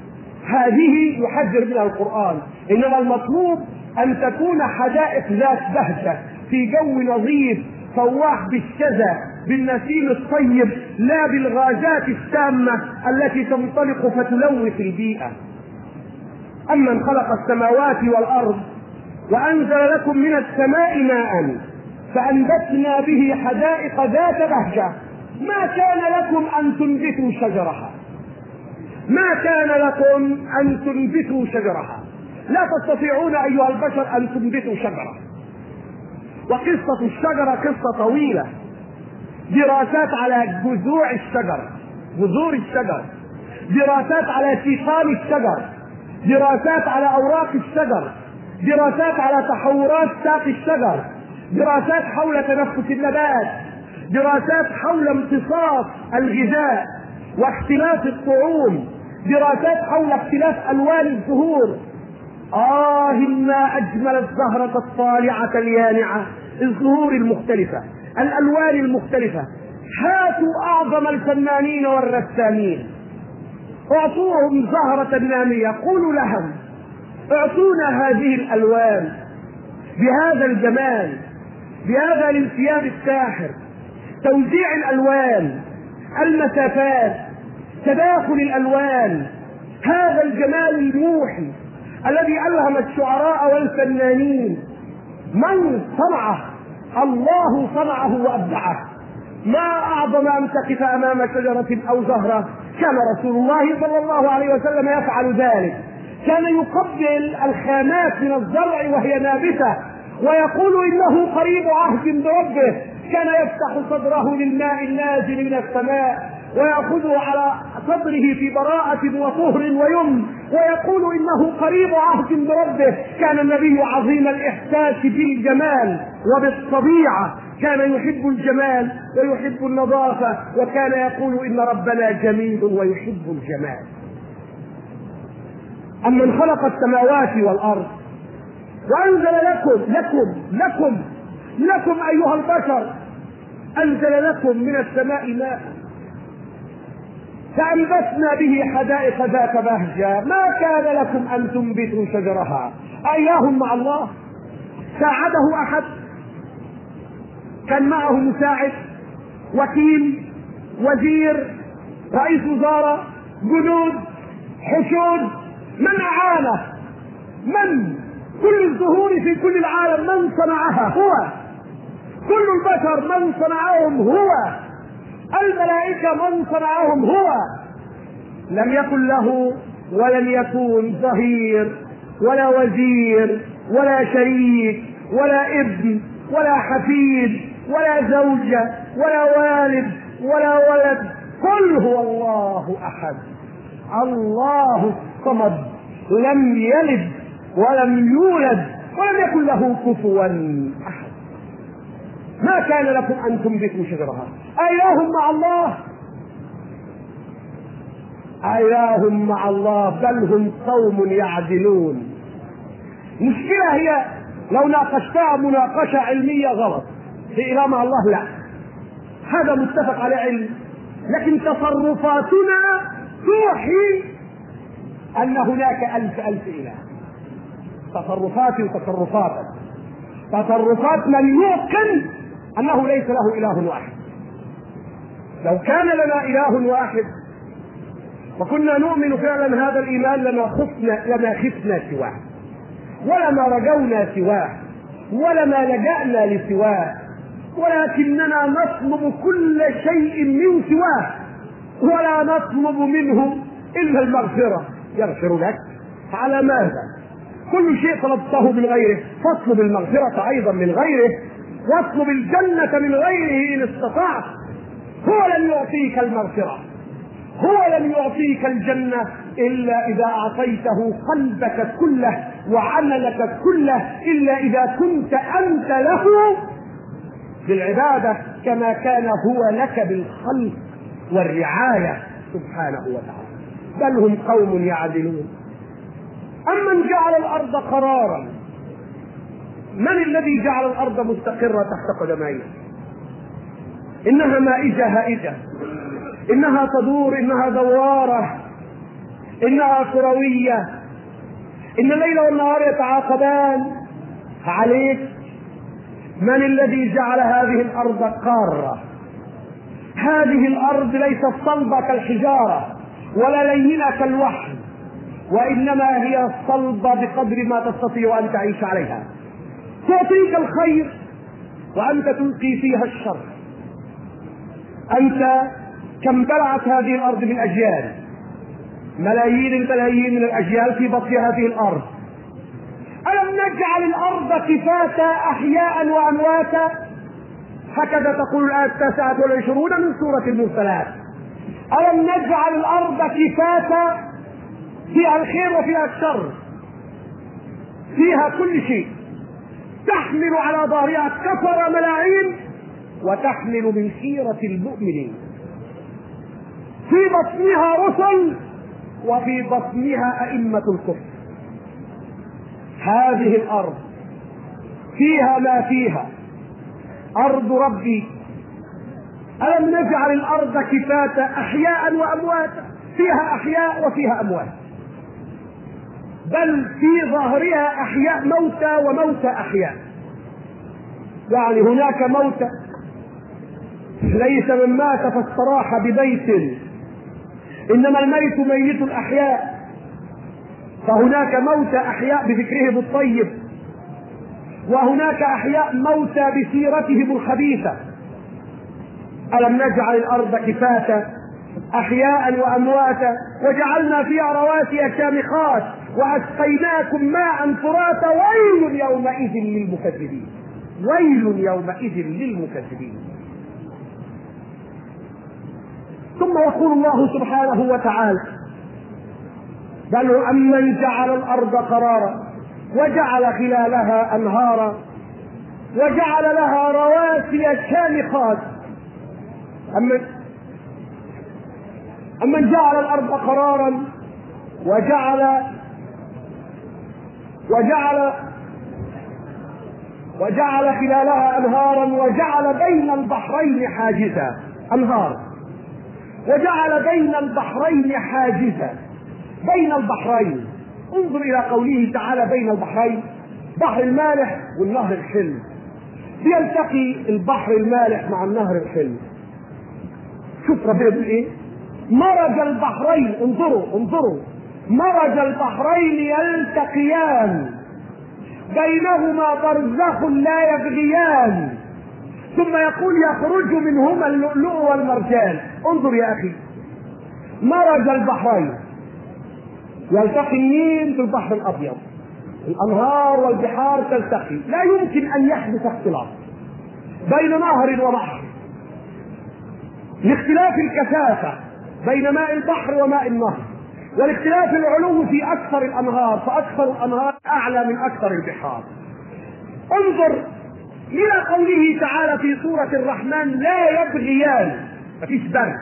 هذه يحذر منها القرآن، إنما المطلوب أن تكون حدائق ذات بهجة في جو نظيف فواح بالشذا بالنسيم الطيب، لا بالغازات السامة التي تنطلق فتلوث البيئة. أمن خلق السماوات والأرض وأنزل لكم من السماء ماء فأنبتنا به حدائق ذات بهجة ما كان لكم أن تنبتوا شجرها، ما كان لكم أن تنبتوا شجرها، لا تستطيعون أيها البشر أن تنبتوا شجرة. وقصة الشجرة قصة طويلة، دراسات على جذوع الشجر، جذور الشجر، دراسات على سيقان الشجر، دراسات على أوراق الشجر، دراسات على تحورات ساق الشجر، دراسات حول تنفس النبات، دراسات حول امتصاص الغذاء واختلاف الطعوم، دراسات حول اختلاف ألوان الزهور. آه ما أجمل الزهرة الطالعة اليانعة، الزهور المختلفة، الألوان المختلفة. هاتوا أعظم الفنانين والرسامين، اعطوهم زهرة نامية، قولوا لهم اعطونا هذه الألوان بهذا الجمال، بهذا الانسياب الساحر، توزيع الألوان، المسافات، تداخل الألوان، هذا الجمال الموحي الذي ألهم الشعراء والفنانين. من صنعه؟ الله صنعه وأبدعه. ما أعظم أن تقف أمام شجرة أو زهرة. كان رسول الله صلى الله عليه وسلم يفعل ذلك، كان يقبل الخامات من الزرع وهي نابتة ويقول إنه قريب عهد بربه، كان يفتح صدره للماء النازل من السماء ويأخذه على صدره في براءة وطهر ويمن ويقول إنه قريب عهد بربه. كان النبي عظيم الإحساس بالجمال وبالطبيعة، كان يحب الجمال ويحب النظافة، وكان يقول إن ربنا جميل ويحب الجمال. أمن خلق السماوات والأرض وأنزل لكم لكم لكم لكم أيها البشر، أنزل لكم من السماء ماء فأنبتنا به حدائق ذات بهجة ما كان لكم أن تنبتوا شجرها. أإله مع الله؟ ساعده أحد؟ كان معه مساعد، وكيل، وزير، رئيس وزارة، جنود، حشود؟ من أعانه؟ من؟ كل الزهور في كل العالم من صنعها؟ هو. كل البشر من صنعهم؟ هو. الملائكة من صنعهم؟ هو. لم يكن له ولن يكون ظهير ولا وزير ولا شريك ولا ابن ولا حفيد ولا زوجة ولا والد ولا ولد. قل هو الله أحد الله الصمد لم يلد ولم يولد ولم يكن له كفوا أحد. ما كان لكم أن تنبتوا شجرها أإله مع الله أإله مع الله بل هم قوم يعدلون. المشكلة هي لو ناقشتها مناقشة علمية غلط في إله مع الله، لا هذا متفق على علم، لكن تصرفاتنا توحي أن هناك ألف ألف إله. تصرفاتي وتصرفاتك تصرفات من يوقن أنه ليس له إله واحد. لو كان لنا إله واحد وكنا نؤمن فعلا هذا الإيمان لما خفنا لما خفنا سواه ولما رجونا سواه ولما لجأنا لسواه، ولكننا نطلب كل شيء من سواه ولا نطلب منه إلا المغفرة. يغفر لك على ماذا؟ كل شيء طلبته من غيره فاطلب المغفرة أيضا من غيره، واطلب الجنة من غيره إن استطعت. هو لن يعطيك المغفرة، هو لن يعطيك الجنة إلا إذا أعطيته قلبك كله وعملك كله، إلا إذا كنت أنت له بالعبادة كما كان هو لك بالخلق والرعاية سبحانه وتعالى. بل هم قوم يعدلون. أمن جعل الأرض قرارا؟ من الذي جعل الأرض مستقرة تحت قدميه؟ إنها مائجة هائجة، إنها تدور، إنها دوارة، إنها كروية، إن الليل والنهار يتعاقبان عليك. من الذي جعل هذه الأرض قارة؟ هذه الأرض ليست صلبة كالحجارة ولا لينة كالوحل، وإنما هي صلبة بقدر ما تستطيع أن تعيش عليها. تعطيك الخير وأنت تلقي فيها الشر. أنت كم بلعت هذه الأرض من أجيال، ملايين الملايين من الأجيال في بطن هذه الأرض. ألم نجعل الأرض كفاتا أحياء وأمواتا؟ هكذا تقول الآية التاسعة والعشرون من سورة المرسلات. ألم نجعل الأرض كفاتا؟ فيها الخير وفيها الشر، فيها كل شيء، تحمل على ظهرها كفر ملاعين وتحمل من خيرة المؤمنين. في بطنها رسل وفي بطنها أئمة الكفر. هذه الأرض فيها ما فيها، أرض ربي. ألم نجعل الأرض كفاتا أحياء وأمواتا؟ فيها أحياء وفيها أموات، بل في ظهرها أحياء موتى وموتى أحياء. يعني هناك موتى ليس من مات فاستراح ببيت، إنما الميت ميت الأحياء. فهناك موتى أحياء بذكرهم الطيب، وهناك أحياء موتى بسيرتهم الخبيثة. ألم نجعل الأرض كفاتا أحياء وأمواتا وجعلنا فيها رواسي شامخات وأسقيناكم ماء فراتا ويل يومئذ للمكذبين. ويل يومئذ للمكذبين. ثم يقول الله سبحانه وتعالى: بل أمن جعل الأرض قرارا وجعل خلالها أنهارا وجعل لها رواسي شامخات. أمن أمن جعل الأرض قرارا وجعل وجعل وجعل خلالها أنهارا وجعل بين البحرين حاجزا. أنهار وجعل بين البحرين حاجزا. بين البحرين، انظر إلى قوله تعالى بين البحرين، بحر المالح والنهر الحلو. بيلتقي البحر المالح مع النهر الحلو. شوف ربنا بيقول ايه؟ مرج البحرين، انظروا انظروا مرج البحرين يلتقيان بينهما برزخ لا يبغيان. ثم يقول: يخرج منهما اللؤلؤ والمرجان. انظر يا أخي، مرج البحرين، يلتقي النيل في البحر الأبيض، الأنهار والبحار تلتقي، لا يمكن أن يحدث اختلاط بين نهر وبحر لاختلاف الكثافة بين ماء البحر وماء النهر، والاختلاف العلو في أكثر الأنهار، فأكثر الأنهار أعلى من أكثر البحار. انظر إلى قوله تعالى في سورة الرحمن: لا يبغيان، مفيش بغي،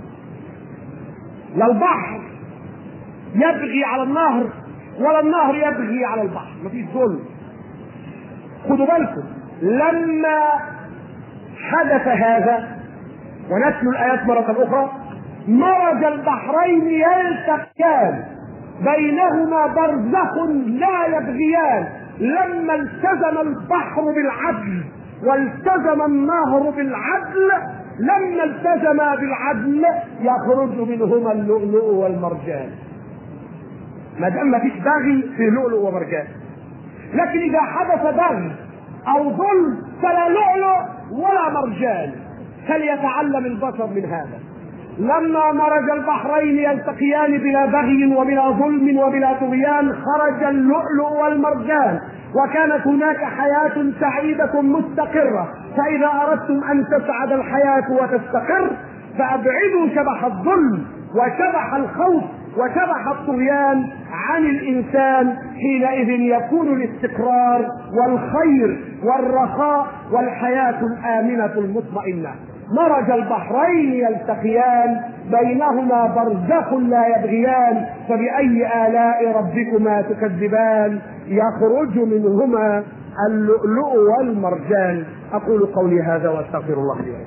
لا البحر يبغي على النهر ولا النهر يبغي على البحر، مفيش ظلم. خدوا بالكم لما حدث هذا، ونتلو الآيات مرة أخرى: مرج البحرين يلتقيان بينهما برزخ لا يبغيان. لما التزم البحر بالعدل والتزم النهر بالعدل، لما التزما بالعدل يخرج منهما اللؤلؤ والمرجان. ما دام ما فيش بغي في لؤلؤ ومرجان، لكن اذا حدث بغي او ظلم فلا لؤلؤ ولا مرجان. فليتعلم البشر من هذا. لما مرج البحرين يلتقيان بلا بغي وبلا ظلم وبلا طغيان، خرج اللؤلؤ والمرجان، وكانت هناك حياة سعيدة مستقرة. فإذا أردتم أن تسعد الحياة وتستقر فأبعدوا شبح الظلم وشبح الخوف وشبح الطغيان عن الإنسان، حينئذ يكون الاستقرار والخير والرخاء والحياة الآمنة المطمئنة. مرج البحرين يلتقيان بينهما برزخ لا يبغيان، فبأي آلاء ربكما تكذبان، يخرج منهما اللؤلؤ والمرجان. أقول قولي هذا وأستغفر الله لي.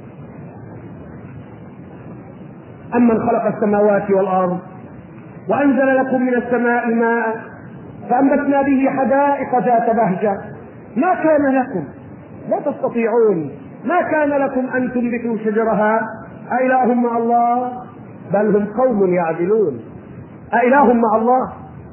أمن خلق السماوات والأرض وأنزل لكم من السماء ماء فأنبتنا به حدائق ذات بهجة، ما كان لكم، لا تستطيعون، ما كان لكم أن تنبتوا شجرها أإله مع الله بل هم قوم يعدلون. أإله مع الله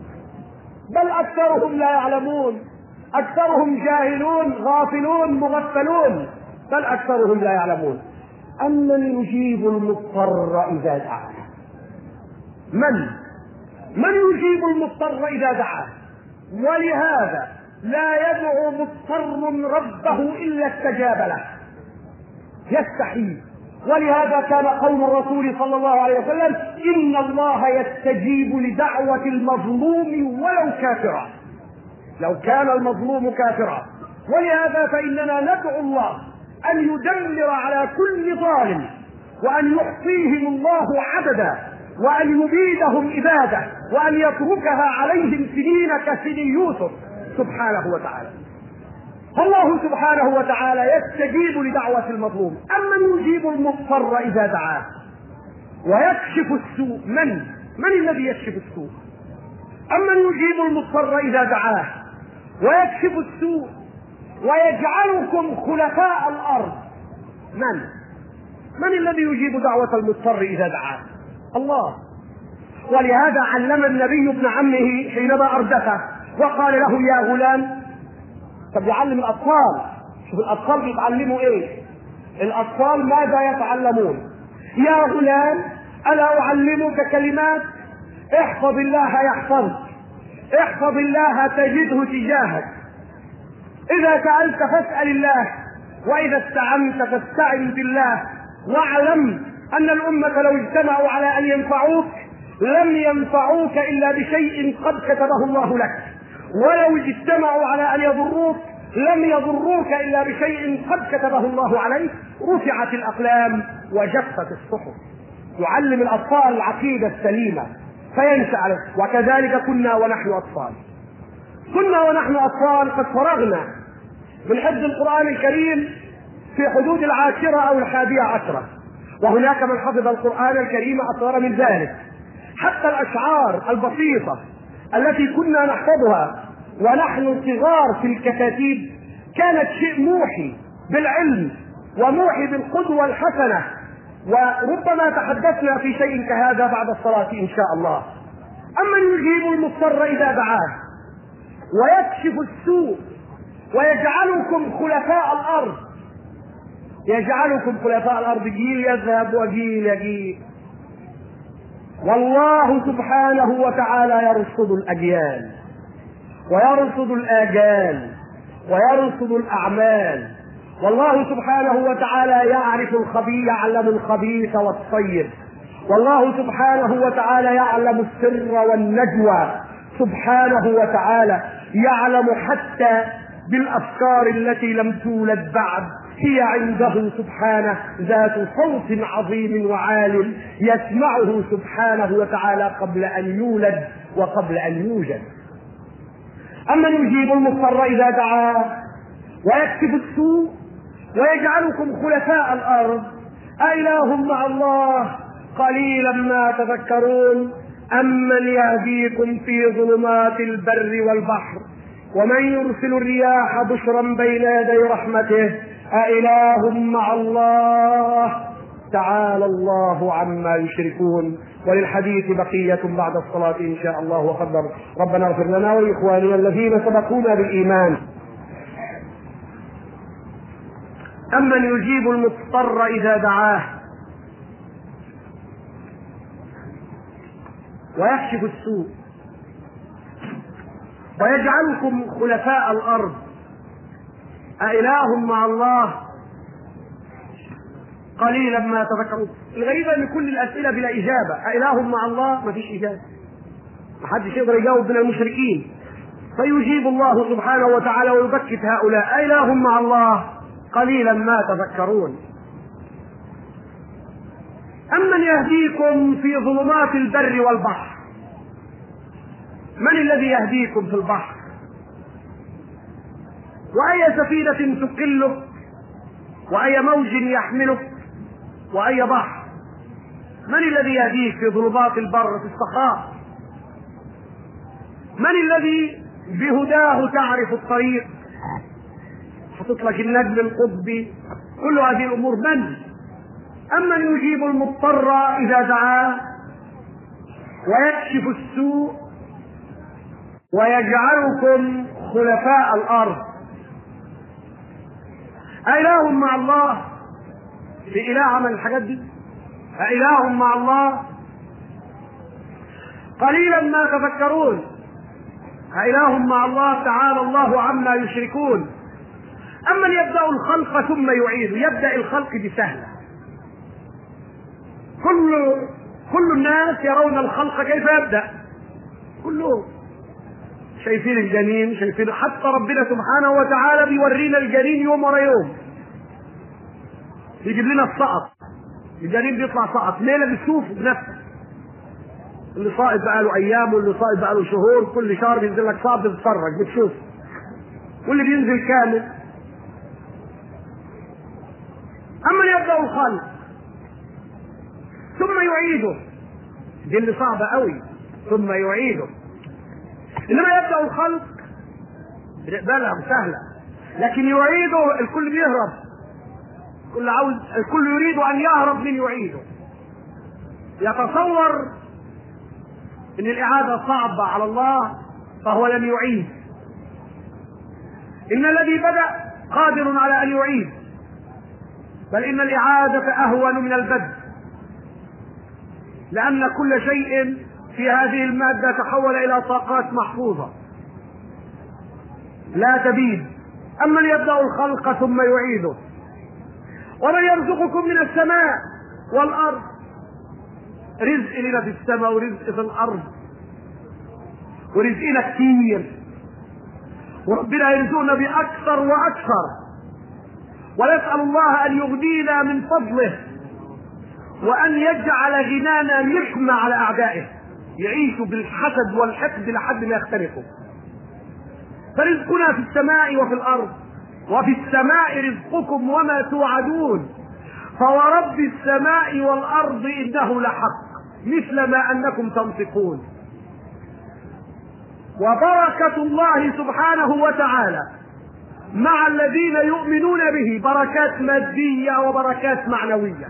بل أكثرهم لا يعلمون، أكثرهم جاهلون غافلون مغفلون، بل أكثرهم لا يعلمون. أمن يجيب المضطر إذا دعاه، من من يجيب المضطر إذا دعاه، ولهذا لا يدعو مضطر ربه إلا استجاب له، يستحيل. ولهذا كان قول الرسول صلى الله عليه وسلم: إن الله يستجيب لدعوة المظلوم ولو كافرا، لو كان المظلوم كافرا. ولهذا فإننا ندعو الله أن يدمر على كل ظالم، وأن يحصيهم الله عددا، وأن يبيدهم إبادة، وأن يتركها عليهم سنين كسني يوسف سبحانه وتعالى. فالله سبحانه وتعالى يستجيب لدعوة المظلوم. أمن يجيب المضطر إذا دعاه ويكشف السوء، من من الذي يكشف السوء؟ أمن يجيب المضطر إذا دعاه ويكشف السوء ويجعلكم خلفاء الأرض، من من الذي يجيب دعوة المضطر إذا دعاه؟ الله. ولهذا علم النبي ابن عمه حينما أردفه وقال له: يا غلام. طب يعلم الأطفال، شوف الأطفال بيتعلموا إيه؟ الأطفال ماذا يتعلمون؟ يا غلام ألا أعلمك كلمات؟ احفظ الله يحفظك، احفظ الله تجده تجاهك، إذا سألت فاسأل الله، وإذا استعنت فاستعن بالله، واعلم أن الأمة لو اجتمعوا على أن ينفعوك لم ينفعوك إلا بشيء قد كتبه الله لك، ولو اجتمعوا على أن يضروك لم يضروك إلا بشيء قد كتبه الله عليك. رفعت الأقلام وجفت الصحف. يعلم الأطفال العقيدة السليمة فينشأ عليه. وكذلك كنا ونحن أطفال، كنا ونحن أطفال قد فرغنا من حفظ القرآن الكريم في حدود العاشرة أو الحادية عشرة، وهناك من حفظ القرآن الكريم أكثر من ذلك. حتى الأشعار البسيطة التي كنا نحفظها ونحن صغار في الكتاتيب كانت شيء موحي بالعلم وموحي بالقدوة الحسنة. وربما تحدثنا في شيء كهذا بعد الصلاة إن شاء الله. أمن يجيب المضطر إذا دعاه ويكشف السوء ويجعلكم خلفاء الأرض، يجعلكم خلفاء الأرض، جيل يذهب وجيل يجيء. والله سبحانه وتعالى يرصد الأجيال ويرصد الآجال ويرصد الأعمال. والله سبحانه وتعالى يعرف الخبيث، يعلم الخبيث والطيب. والله سبحانه وتعالى يعلم السر والنجوى سبحانه وتعالى، يعلم حتى بالأفكار التي لم تولد بعد، هي عنده سبحانه ذات صوت عظيم وعال يسمعه سبحانه وتعالى قبل أن يولد وقبل أن يوجد. أمن يجيب المضطر إذا دعاه ويكشف السوء ويجعلكم خلفاء الأرض أإله مع الله قليلا ما تذكرون أمن يهديكم في ظلمات البر والبحر ومن يرسل الرياح بشرا بين يدي رحمته أإله مع الله تعالى الله عما يشركون. وللحديث بقية بعد الصلاة إن شاء الله وقدر. ربنا اغفر لنا ولإخواننا الذين سبقونا بالإيمان. أمن يجيب المضطر إذا دعاه ويكشف السوء ويجعلكم خلفاء الأرض أإله مع الله قليلا ما تذكرون. الغريبة ان كل الأسئلة بلا إجابة. أإله مع الله ما فيش إجابة، ما حدش يقدر يجاوب من المشركين. فيجيب الله سبحانه وتعالى ويبكت هؤلاء أإله مع الله قليلا ما تذكرون. أمن يهديكم في ظلمات البر والبحر، من الذي يهديكم في البحر؟ وأي سفينة تقلك وأي موج يحملك وأي بحر؟ من الذي يهديك في ظلمات البر في الصحراء؟ من الذي بهداه تعرف الطريق؟ حطت لك النجم القطبي، كل هذه الأمور من؟ أمن يجيب المضطر إذا دعاه ويكشف السوء ويجعلكم خلفاء الأرض أإله مع الله؟ في إله عمل الحاجات دي؟ أإله مع الله قليلا ما تذكرون. أإله مع الله تعالى الله عما يشركون. أمن يبدأ الخلق ثم يعيده. يبدأ الخلق بسهلة، كل كل الناس يرون الخلق كيف يبدأ، كلهم شايفين الجنين، شايفين حتى ربنا سبحانه وتعالى بيورينا الجنين يوم ورا يوم، يجيب لنا السقط، الجنين بيطلع سقط ليلة بتشوفه بنفسك، اللي صائد بقاله أيام واللي صائد بقاله شهور، كل شهر بينزل لك سقط بتتفرج بتشوف، واللي بينزل كامل. أما يبدأ الخلق ثم يعيده، دي اللي صعبة قوي، ثم يعيده. إنما يبدأ الخلق بنقبلها سهلة، لكن يعيده الكل بيهرب، الكل عاوز، الكل يريد أن يهرب من يعيده، يتصور إن الإعادة صعبة على الله فهو لم يعيد. إن الذي بدأ قادر على أن يعيد، بل إن الإعادة أهون من البدء، لأن كل شيء في هذه المادة تحول إلى طاقات محفوظة لا تبيد. أما يبدأ الخلق ثم يعيده. ومن يرزقكم من السماء والأرض، رزق لنا في السماء ورزق في الأرض، ورزقنا كتير، وربنا يرزقنا بأكثر وأكثر، ونسأل الله أن يغنينا من فضله، وأن يجعل غنانا نقمة على أعدائه يعيشوا بالحسد والحقد لحد ما يخترقوا. فرزقنا في السماء وفي الأرض، وفي السماء رزقكم وما توعدون، فورب السماء والأرض إنه لحق مثل ما أنكم تنطقون. وبركة الله سبحانه وتعالى مع الذين يؤمنون به بركات مادية وبركات معنوية.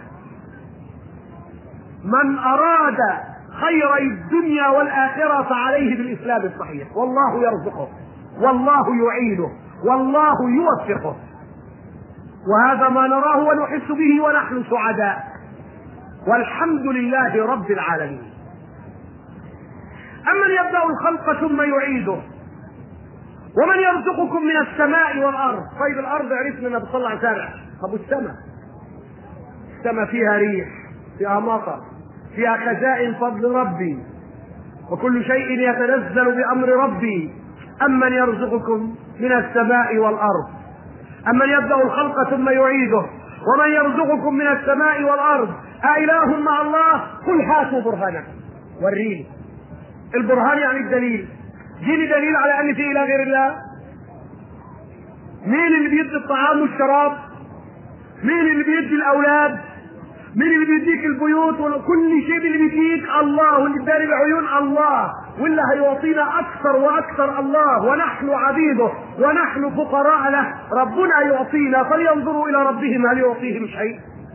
من أراد خير الدنيا والآخرة فعليه بالإسلام الصحيح، والله يرزقه والله يعينه والله يوفقه، وهذا ما نراه ونحس به ونحن سعداء، والحمد لله رب العالمين. أمن يبدأ الخلق ثم يعيده ومن يرزقكم من السماء والأرض. طيب الأرض عرفنا أنها بتطلع زرع، طب السماء؟ السماء فيها ريح، فيها مطر، فيها خزائن فضل ربي، وكل شيء يتنزل بأمر ربي. أمن يرزقكم من السماء والأرض. أمن يبدأ الخلق ثم يعيده ومن يرزقكم من السماء والأرض أإله مع الله؟ قل هاتوا برهانكم. وريني البرهان، يعني الدليل. جيني دليل على أن في إله غير الله. مين اللي بيدي الطعام والشراب؟ مين اللي بيدي الأولاد؟ مين اللي بيديك البيوت وكل شيء اللي بيديك؟ الله. واللي اداني العيون الله، واللي هيعطينا اكثر واكثر الله، ونحن عبيده ونحن فقراء له. ربنا يعطينا، فلينظروا الى ربهم هل يعطيهم شيء.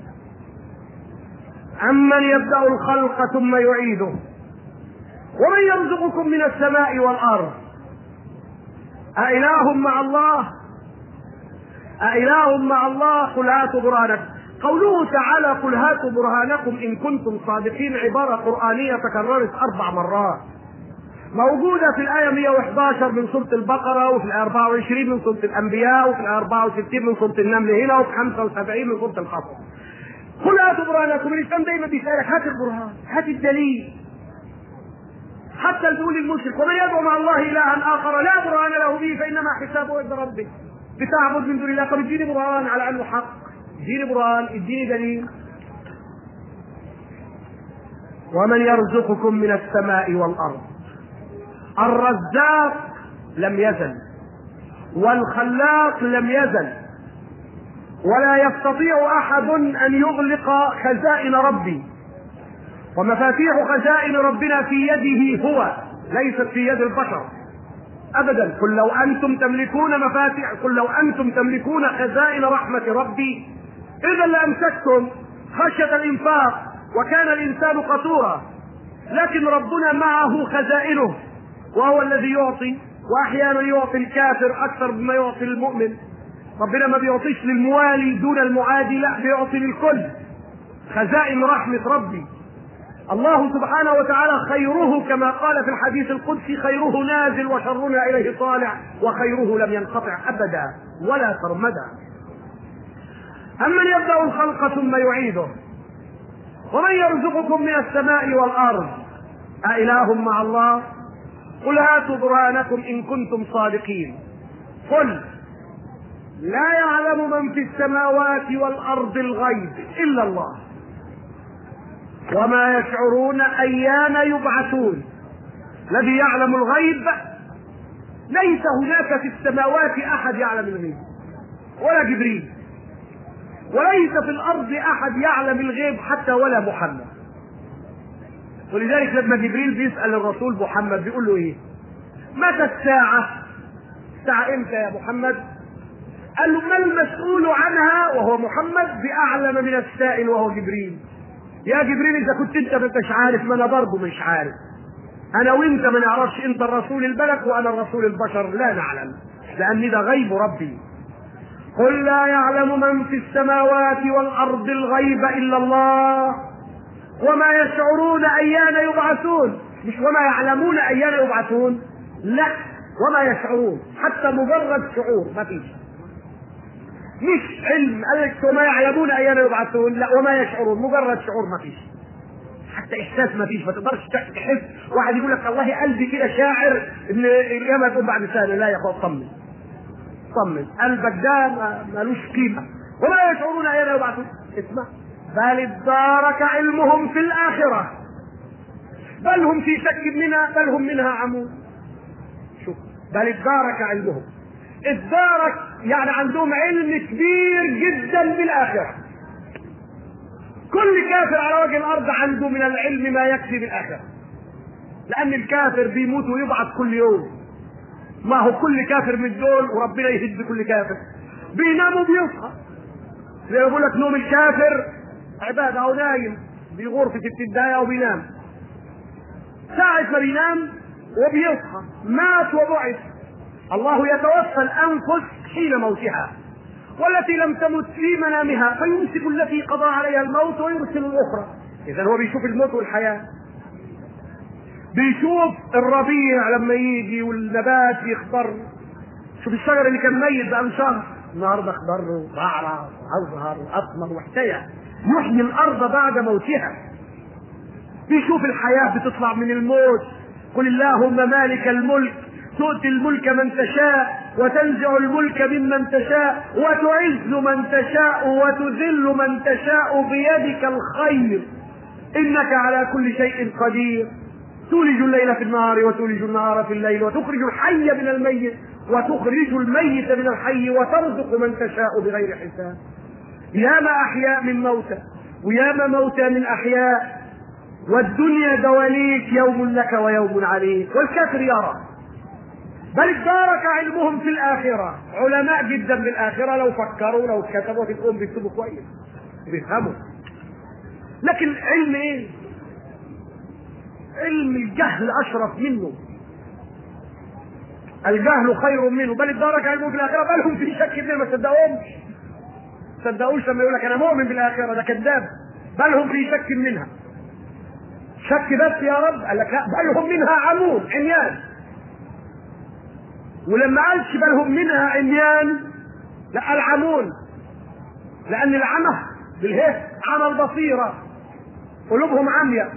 امن يبدا الخلق ثم يعيده ومن يرزقكم من السماء والارض أإله مع الله؟ أإله مع الله؟ قل هاتوا برهانكم. قوله تعالى قل هاتوا برهانكم إن كنتم صادقين عبارة قرآنية تكررت أربع مرات، موجودة في الآية مئة وأحد عشر من سورة البقرة، وفي الآية أربعة وعشرين من سورة الأنبياء، وفي الآية أربعة وستين من سورة النمل هنا، وفي خمسة وسبعين من سورة القصص. قل هاتوا برهانكم. الإسلام دايما بيسألك هات البرهان، هات الدليل. حتى تقول المشرك ومن يدعو مع الله إلها آخر لا برهان له به فإنما حسابه عند ربه. بتعبد من دون الله، طب اديني برهان على أنه حق، اديني برهان، اديني دليل. ومن يرزقكم من السماء والأرض. الرزاق لم يزل، والخلاق لم يزل، ولا يستطيع أحد أن يغلق خزائن ربي، ومفاتيح خزائن ربنا في يده هو، ليست في يد البشر أبدا. قل لو أنتم تملكون مفاتيح، قل لو أنتم تملكون خزائن رحمة ربي إذا لأمسكتم خشية الإنفاق وكان الإنسان قتورا. لكن ربنا معه خزائنه، وهو الذي يعطي، وأحيانا يعطي الكافر أكثر مما يعطي المؤمن. ربنا ما بيعطيش للموالي دون المعادي، لا بيعطي للكل. خزائن رحمة ربي. الله سبحانه وتعالى خيره كما قال في الحديث القدسي خيره نازل وشرنا إليه طالع، وخيره لم ينقطع أبدا ولا سرمدا. أمن يبدأ الخلق ثم يعيده ومن يرزقكم من السماء والأرض أإله مع الله؟ قل هاتوا برهانكم إن كنتم صادقين. قل لا يعلم من في السماوات والأرض الغيب إلا الله وما يشعرون أيان يبعثون. الذي يعلم الغيب، ليس هناك في السماوات أحد يعلم الغيب ولا جبريل، وليس في الأرض أحد يعلم الغيب حتى ولا محمد. ولذلك لما جبريل بيسأل الرسول محمد بيقول له إيه؟ متى الساعة؟ الساعة إمتى يا محمد؟ قال له ما المسؤول عنها وهو محمد بأعلم من السائل وهو جبريل. يا جبريل إذا كنت أنت ما انتش عارف، ما أنا برضه مش عارف. أنا وأنت ما نعرفش، أنت الرسول الملك وأنا الرسول البشر لا نعلم، لأن ده غيب ربي. قل لا يعلم من في السماوات والأرض الغيب إلا الله وما يشعرون أيان يبعثون. مش وما يعلمون أيان يبعثون، لا، وما يشعرون. حتى مجرد شعور ما فيش، مش علم. قال لك وما يعلمون أيان يبعثون، لا، وما يشعرون، مجرد شعور ما فيش، حتى إحساس ما فيش. ما تقدرش تحس. واحد يقول لك والله قلبي كده شاعر إن القيامة تقوم بعد سنة، لا يا أخوة طمن طمن، قلبك ده مالوش قيمة. وما يشعرون أيان يبعثون. اسمع، بل ادارك علمهم في الآخرة بل هم في شك منها بل هم منها عمون. شوف، بل ادارك علمهم، ادارك يعني عندهم علم كبير جدا بالآخرة. كل كافر على وجه الأرض عنده من العلم ما يكفي بالآخرة، لأن الكافر بيموت ويبعث كل يوم. ما هو كل كافر من دول وربنا يهد كل كافر بينام وبيصحى. زي ما بقول لك نوم الكافر عبادة، أو نايم بيغور في ست دقايق وبينام. ساعة ما بينام وبيصحى مات وبعث. الله يتوفى الأنفس حين موتها والتي لم تمت في منامها فيمسك التي قضى عليها الموت ويرسل الأخرى. إذا هو بيشوف الموت والحياة، بيشوف الربيع لما يجي والنبات يخضر. شوف الشجر اللي كان ميت بقى شهر النهارده اخضر وبعرع وازهر واثمر واحتيا. يحيي الارض بعد موتها. بيشوف الحياه بتطلع من الموت. قل اللهم مالك الملك تؤتي الملك من تشاء وتنزع الملك ممن تشاء وتعز من تشاء وتذل من تشاء بيدك الخير انك على كل شيء قدير. تولج الليل في النهار وتولج النهار في الليل وتخرج الحي من الميت وتخرج الميت من الحي وترزق من تشاء بغير حساب. ياما احياء من موتى وياما موتى من احياء، والدنيا دواليك يوم لك ويوم عليك. والكافر يرى، بل ادارك علمهم في الاخره. علماء جدا بالاخره لو فكروا لو كتبوا تلقوهم بيكتبوا كويس بيفهموا. لكن علم ايه؟ علم الجهل اشرف منه. الجهل خير منه. بل ادارك علمهم في الاخره، بل هم في شك منه. ما تصدقوهمش تصدقوش لما يقول لك انا مؤمن بالاخره، ده كذاب. بل هم في شك منها. شك بس يا رب؟ قال لك لا، بل هم منها عمون عميان. ولما قالش بل هم منها عميان لا قال عمون، لان العمى بالهه عمى البصيره، قلوبهم عمياء.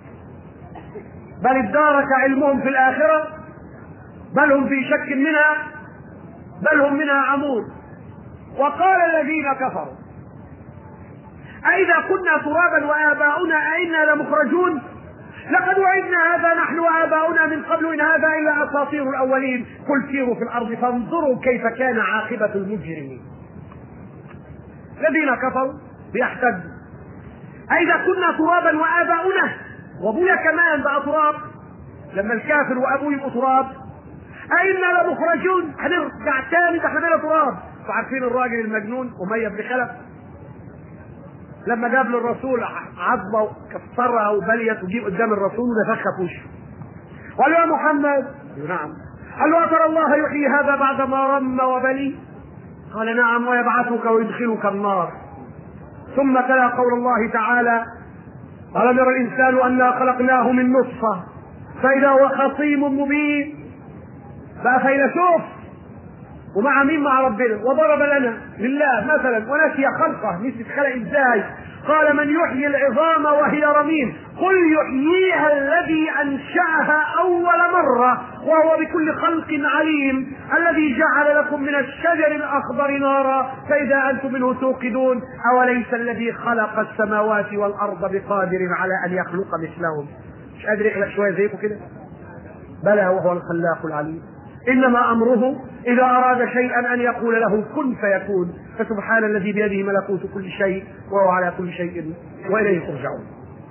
بل ادارك علمهم في الاخره، بل هم في شك منها، بل هم منها عمون. وقال الذين كفروا أإذا كنا ترابا وآباؤنا أئنا لمخرجون؟ لقد وعدنا هذا نحن وآباؤنا من قبل إن هذا إلا أساطير الأولين. قل سيروا في الأرض فانظروا كيف كان عاقبة المجرمين. الذين كفروا بيحتجوا أإذا كنا ترابا وآباؤنا، وأبويا كمان بقى تراب، لما الكافر وأبوه يبقوا تراب أئنا لمخرجون، هنرجع تاني ده احنا بقينا تراب. فعارفين الراجل المجنون أمية بن خلف لما جاب للرسول عظمه كسرها وبليت وجيب قدام الرسول ونفخها في وشه وقال له يا محمد نعم، قال له أترى الله يحيي هذا بعد ما رم وبلي؟ قال نعم، ويبعثك ويدخلك النار. ثم تلا قول الله تعالى ألم ير الإنسان أنا خلقناه من نطفة فإذا هو خصيم مبين. بقى فيلسوف ومع مين؟ مع ربنا. وضرب لنا لله مثلا ونسي خلقه، نسي خلق ازاي. قال من يحيي العظام وهي رميم؟ قل يحييها الذي انشاها اول مره وهو بكل خلق عليم. الذي جعل لكم من الشجر الاخضر نارا فاذا انتم منه توقدون. اوليس الذي خلق السماوات والارض بقادر على ان يخلق مثلهم؟ مش قادر يخلق شويه زيكم كده؟ بلى وهو الخلاق العليم. انما امره اذا اراد شيئا ان يقول له كن فيكون. فسبحان الذي بيده ملكوت كل شيء وهو على كل شيء واليه ترجعون.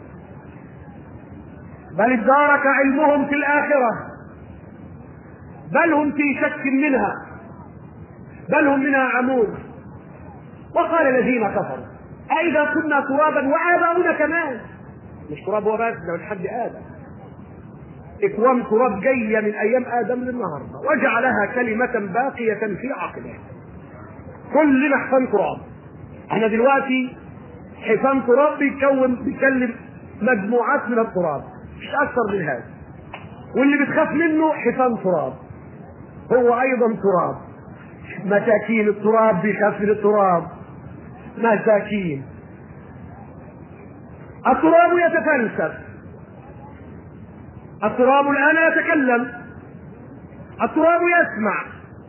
بل ادارك علمهم في الاخره، بل هم في شك منها، بل هم منها عمون. وقال الذين كفروا أإذا كنا ترابا وآباؤنا كمان. مش تراب وبس، ده لحد آدم. اكوام تراب جايه من ايام ادم للنهارده وجعلها كلمه باقيه في عقله. كلنا حفان تراب. احنا دلوقتي حفان تراب بيكون بيكلم مجموعات من التراب، مش اكثر من هذا. واللي بتخاف منه حفان تراب، هو ايضا تراب. مساكين التراب بيخاف من التراب، مساكين. التراب يتفلسف، التراب الآن يتكلم، التراب يسمع،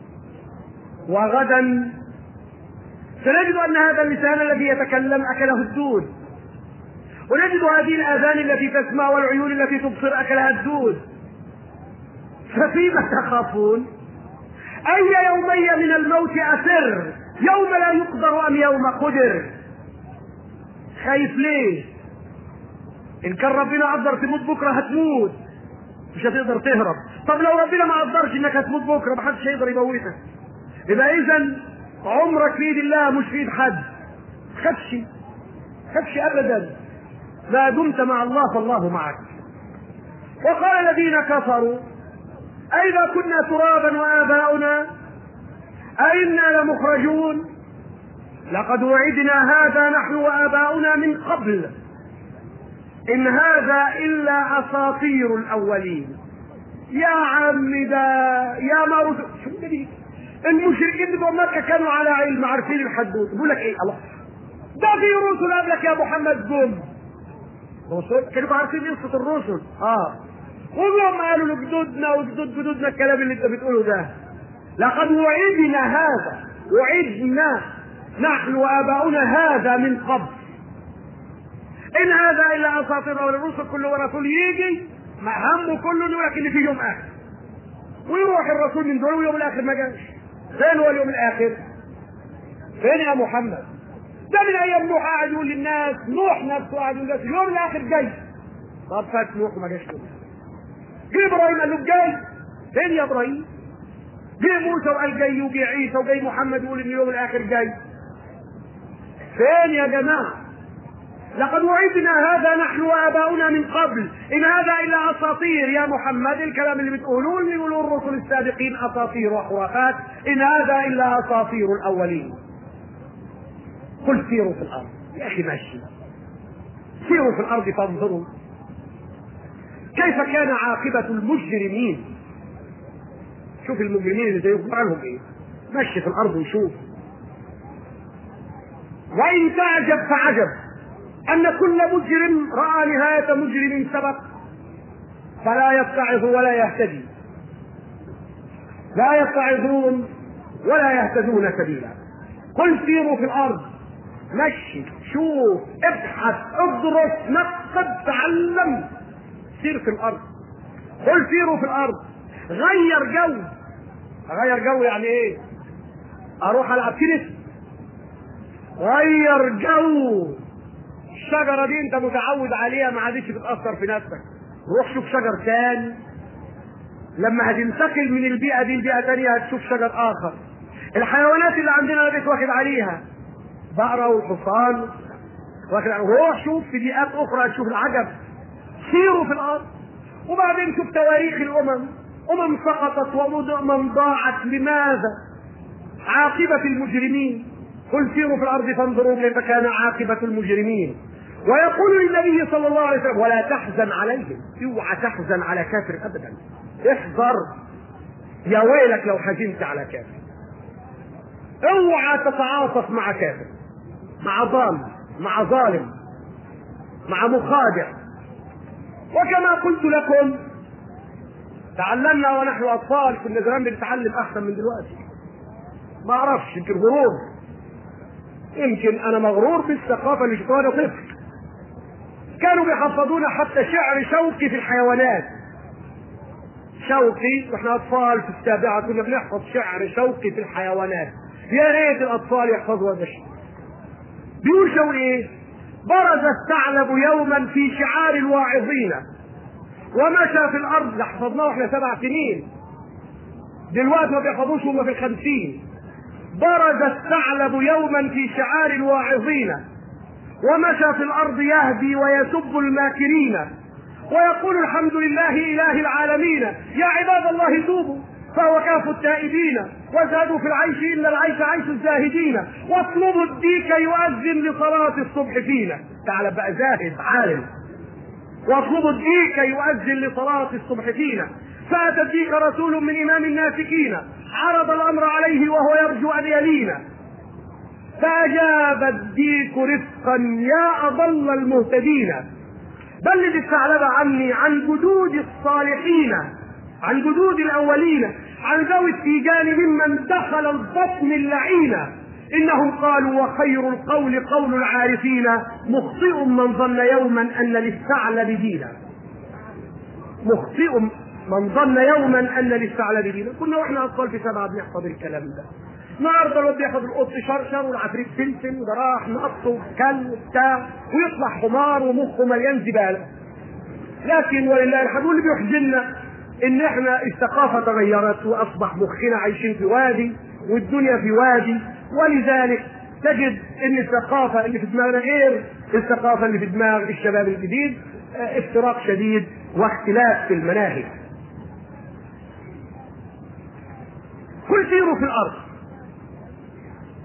وغدا سنجد أن هذا اللسان الذي يتكلم أكله الدود، ونجد هذه الآذان التي تسمع والعيون التي تبصر أكلها الدود. ففيما تخافون؟ أي يومي من الموت أسر؟ يوم لا يقدر أم يوم قدر؟ خايف ليه؟ إن كان ربنا قدر تموت بكرة هتموت، مش هتقدر تهرب. طب لو ربنا ما قدرش انك هتموت بكره محدش هيقدر يموتك. يبقى اذا عمرك في ايد الله مش في ايد حد. خدش خدش ابدا، ما دمت مع الله فالله معك. وقال الذين كفروا أإذا كنا ترابا وآباؤنا أئنا لمخرجون؟ لقد وعدنا هذا نحن وآباؤنا من قبل إن هذا إلا أساطير الأولين. يا عم ده يا مرد شو دي المشركين بتوع مكة كانوا على علم عارفين الحدوث. بيقول لك إيه الله ده في رسل قبلك يا محمد جم رسل كانوا عارفين قصة الرسل. اه وهم قالوا لجدودنا وجدود جدودنا الكلام اللي انت بتقوله ده. لقد وعدنا هذا وعدنا نحن وآباؤنا هذا من قبل إن هذا إلا أساطير الرسل. كل رسول يجي همه كله يقول لك إن في يوم آخر ويروح الرسول من دول ويوم الآخر ما جاش. فين هو اليوم الآخر؟ فين يا محمد؟ ده من أيام نوح قاعد يقول للناس نوح نفسه قاعد يقول للناس اليوم الآخر جاي. طب فات نوح وما جاش كده. جه إبراهيم قال له جاي. فين يا إبراهيم؟ جه موسى وقال جاي وجه عيسى وجاي محمد يقول إن اليوم الآخر جاي. فين يا جماعة؟ لقد وعدنا هذا نحن وآباؤنا من قبل إن هذا إلا أساطير. يا محمد الكلام اللي بتقولوه اللي يقولوه الرسل السابقين أساطير وخرافات. إن هذا إلا أساطير الأولين. قل سيروا في الأرض. يا أخي ماشي سيروا في الأرض فانظروا كيف كان عاقبة المجرمين. شوف المجرمين اللي زيهم عنهم إيه. مشي في الأرض وشوف. وإن تعجب فعجب أن كل مجرم رأى نهاية مجرم سبق فلا يتعظ ولا يهتدي. لا يتعظون ولا يهتدون سبيلا. قل سيروا في الأرض مشي شوف ابحث ادرس نقد تعلم. سير في الأرض. قل سيروا في الأرض. غير جو. غير جو يعني ايه؟ اروح العب تنس. غير جو. الشجرة دي انت متعود عليها ما عادش بتأثر في نفسك. روح شوف شجر تاني. لما هتنتقل من البيئة دي لبيئة تانية هتشوف شجر آخر. الحيوانات اللي عندنا بقيت واخد عليها بقرة والحصان واخد عليها. روح شوف في بيئات أخرى تشوف العجب. سيروا في الأرض. وبعدين شوف تواريخ الأمم. أمم سقطت وأمم ضاعت. لماذا؟ عاقبة المجرمين. قل سيروا في الأرض فانظروا كيف كان عاقبة المجرمين. ويقول للنبي صلى الله عليه وسلم ولا تحزن عليهم. اوعى تحزن على كافر أبدا. احذر يا ويلك لو حزنت على كافر. اوعى تتعاطف مع كافر مع ضال مع ظالم مع مخادع. وكما قلت لكم تعلمنا ونحن أطفال. كنا زمان بنتعلم أحسن من دلوقتي. ما أعرفش يمكن غرور. يمكن أنا مغرور بالثقافة اللي شفتها وأنا طفل. كانوا بيحفظونا حتى شعر شوقي في الحيوانات. شوقي واحنا أطفال في السابعة كنا بنحفظ شعر شوقي في الحيوانات. يا ريت الأطفال يحفظوا هذا الشيء. بيقول شوقي إيه؟ برز الثعلب يوما في شعار الواعظين ومشى في الأرض. حفظناه احنا سبع سنين. دلوقتي ما بيحفظوش هم في الخمسين. برز الثعلب يوما في شعار الواعظين ومشى في الأرض يهدي ويسب الماكرين ويقول الحمد لله إله العالمين. يا عباد الله توبوا فهو كاف التائبين وزادوا في العيش إلا العيش عيش الزاهدين واطلبوا الديك يؤذن لصلاة الصبح فينا. تعال بقى زاهد عالم. واطلبوا الديك يؤذن لصلاة الصبح فينا. فأتى الديك رسول من إمام الناسكين عرض الأمر عليه وهو يرجو أن يلينا. فأجاب الديك رفقا يا أضل المهتدين بلد الثعلب عني عن جدود الصالحين عن جدود الأولين عن ذوي التيجان ممن دخل البطن اللعين. إنهم قالوا وخير القول قول العارفين مخطئ من ظن يوما أن للثعلب دينا. مخطئ من ظن يوما أن للثعلب دينا. كنا واحنا أطفال في سبعة بنحفظ الكلام ده. النهارده الواد بياخد القط شرشر والعفريت فلفل وده راح نقصه وكل وبتاع ويطلع حمار ومخه مليان زباله. لكن ولله الحمد اللي بيحزننا ان احنا الثقافه تغيرت واصبح مخنا عايشين في وادي والدنيا في وادي. ولذلك تجد ان الثقافه اللي في دماغنا غير الثقافه اللي في دماغ الشباب الجديد. افتراق شديد واختلاف في المناهج. قل سيروا في الارض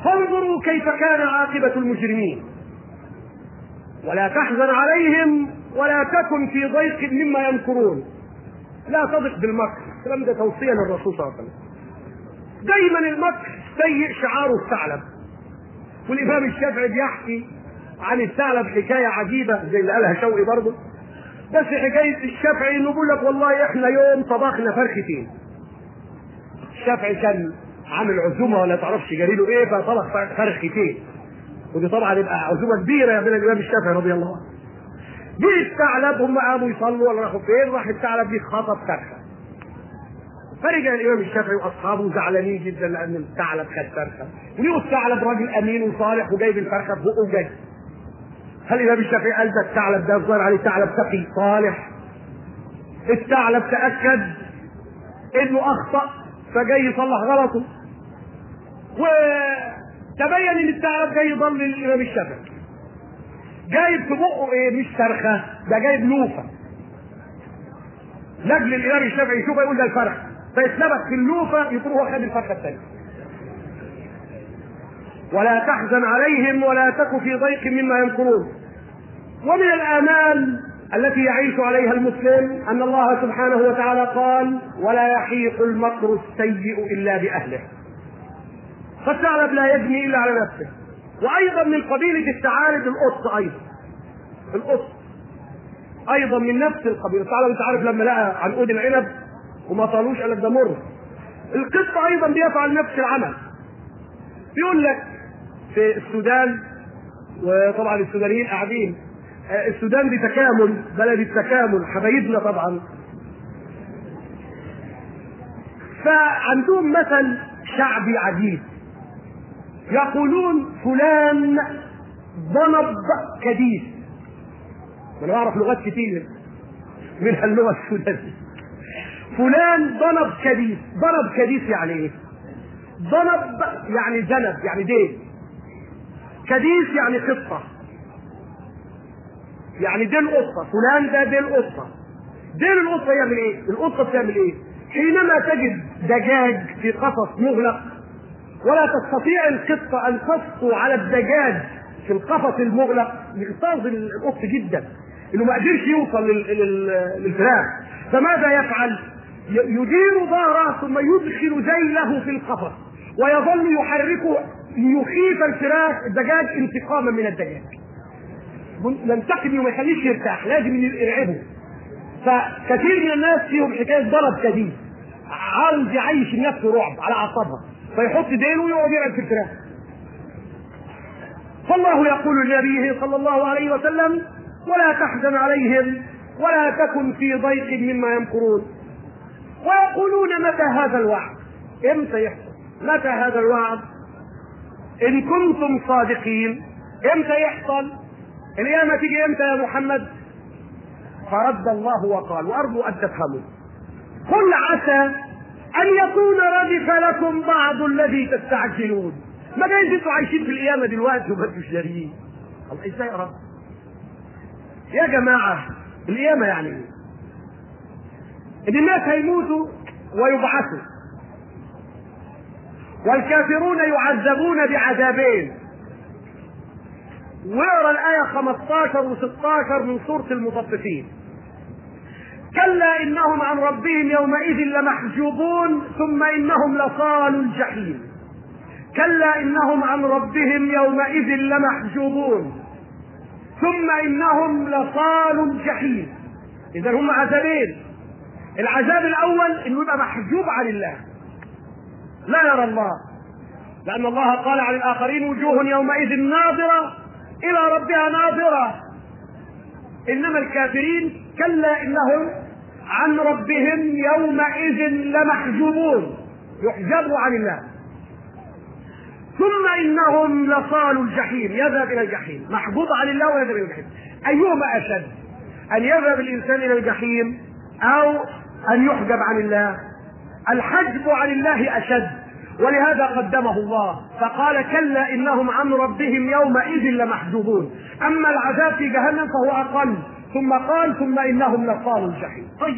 فانظروا كيف كان عاقبة المجرمين ولا تحزن عليهم ولا تكن في ضيق مما يمكرون. لا تضق بالمكر، الكلام ده توصية للرسول صلى الله عليه وسلم. دايما المكر سيء شعاره الثعلب. والإمام الشافعي بيحكي عن الثعلب حكاية عجيبة زي اللي قالها شوقي برضه، بس حكاية الشافعي انه بيقول لك والله احنا يوم طبخنا فرختين. الشافعي كان عامل عزومة ولا تعرفش جريله ايه، فطبخ فرختين، ودي طبعا يبقى عزومة كبيرة بين الإمام الشافعي رضي الله عنه. جه الثعلب، هم قاموا يصلوا ولا راحوا فين، راح الثعلب دي خطف فرخة. فرجع الامام الشافعي واصحابه زعلانين جدا لان الثعلب خد فرخه، وليه الثعلب راجل امين وصالح وجايب الفرخه في بقه وجاي. هل الامام الشافعي قال ده الثعلب ده الظاهر عليه ثعلب تقي صالح؟ الثعلب تاكد انه اخطا فجاي يصلح غلطه، وتبين ان الثعلب جاي يضل الامام الشافعي. جايب في بقه ايه؟ مش فرخه، ده جايب لوفه. لاجل الامام الشافعي يشوفها يقول ده الفرخه، فيتلبس في اللوفه يكون هو خد الفرخه الثانيه. ولا تحزن عليهم ولا تك في ضيق مما يمكرون. ومن الآمال التي يعيش عليها المسلم أن الله سبحانه وتعالى قال: ولا يحيق المكر السيء إلا بأهله. فالثعلب لا يجني إلا على نفسه. وأيضا من قبيلة الثعالب القط، أيضا القط أيضا من نفس القبيلة. الثعلب أنت عارف لما لقى عنقود العنب وما طالوش قال لك ده مر. القط أيضا بيفعل نفس العمل. بيقول لك في السودان، وطبعا السودانيين قاعدين، السودان دي تكامل، بلد التكامل، حبايبنا طبعا. فعندهم مثل شعبي عجيب، يقولون فلان ضنب كديس. انا اعرف لغات كتير منها اللغه السودانيه. فلان ضنب كديس. ضنب كديس يعني ايه؟ ضنب يعني ذنب، يعني ديل. كديس يعني قطه، يعني ديل قطه. فلان ده ديل قطه. ديل القطه يعمل ايه؟ القطه بتعمل ايه؟ حينما تجد دجاج في قفص مغلق ولا تستطيع القطه ان تسطو على الدجاج في القفص المغلق، يغتاظ القط جدا انه ما قدرش يوصل للفراخ، فماذا يفعل؟ يدير ظهره ثم يدخل ذيله في القفص ويظل يحركه ليخيف الفراخ الدجاج انتقاما من الدجاج. ينتقم وما يخليش يرتاح، لازم يرعبه. فكثير من الناس فيهم حكايه ضرب كديس، عاوز يعيش النفس رعب على اعصابها، فيحط ديله ويقعد يلعب في الفراخ. فالله يقول لنبيه صلى الله عليه وسلم: ولا تحزن عليهم ولا تكن في ضيق مما يمكرون. ويقولون متى هذا الوعد؟ امتى يحصل؟ متى هذا الوعد؟ ان كنتم صادقين امتى يحصل؟ القيامة تيجي امتى يا محمد؟ فرد الله وقال، وارجو ان تفهموا: قل عسى ان يكون ردف لكم بعض الذي تستعجلون. ما جايز انتوا عايشين في القيامة دلوقتي وما انتوش دارين. الله ازاي يا رب؟ يا جماعة القيامة يعني ايه؟ ان الناس هيموتوا ويبعثوا، والكافرون يعذبون بعذابين. واقرا الآية خمسة عشر وستة عشر من سورة المطففين: كلا إنهم عن ربهم يومئذ لمحجوبون ثم إنهم لصالوا الجحيم. كلا إنهم عن ربهم يومئذ لمحجوبون ثم إنهم لصالوا الجحيم. إذا هم عذابين. العذاب الأول إنه يبقى محجوب عن الله، لا يرى الله، لأن الله قال عن الآخرين: وجوه يومئذ ناظرة إلى ربها ناظرة. إنما الكافرين كلا إنهم عن ربهم يومئذ لمحجوبون، يحجبوا عن الله. ثم إنهم لصالوا الجحيم، يذهب إلى الجحيم، محجوب عن الله ويذهب إلى الجحيم. أيهما أشد؟ أن يذهب الإنسان إلى الجحيم أو أن يحجب عن الله؟ الحجب عن الله أشد، ولهذا قدمه الله فقال: كلا إنهم عن ربهم يومئذ لمحجوبون. أما العذاب في جهنم فهو أقل. ثم قال: ثم إنهم لصالوا الجحيم. طيب،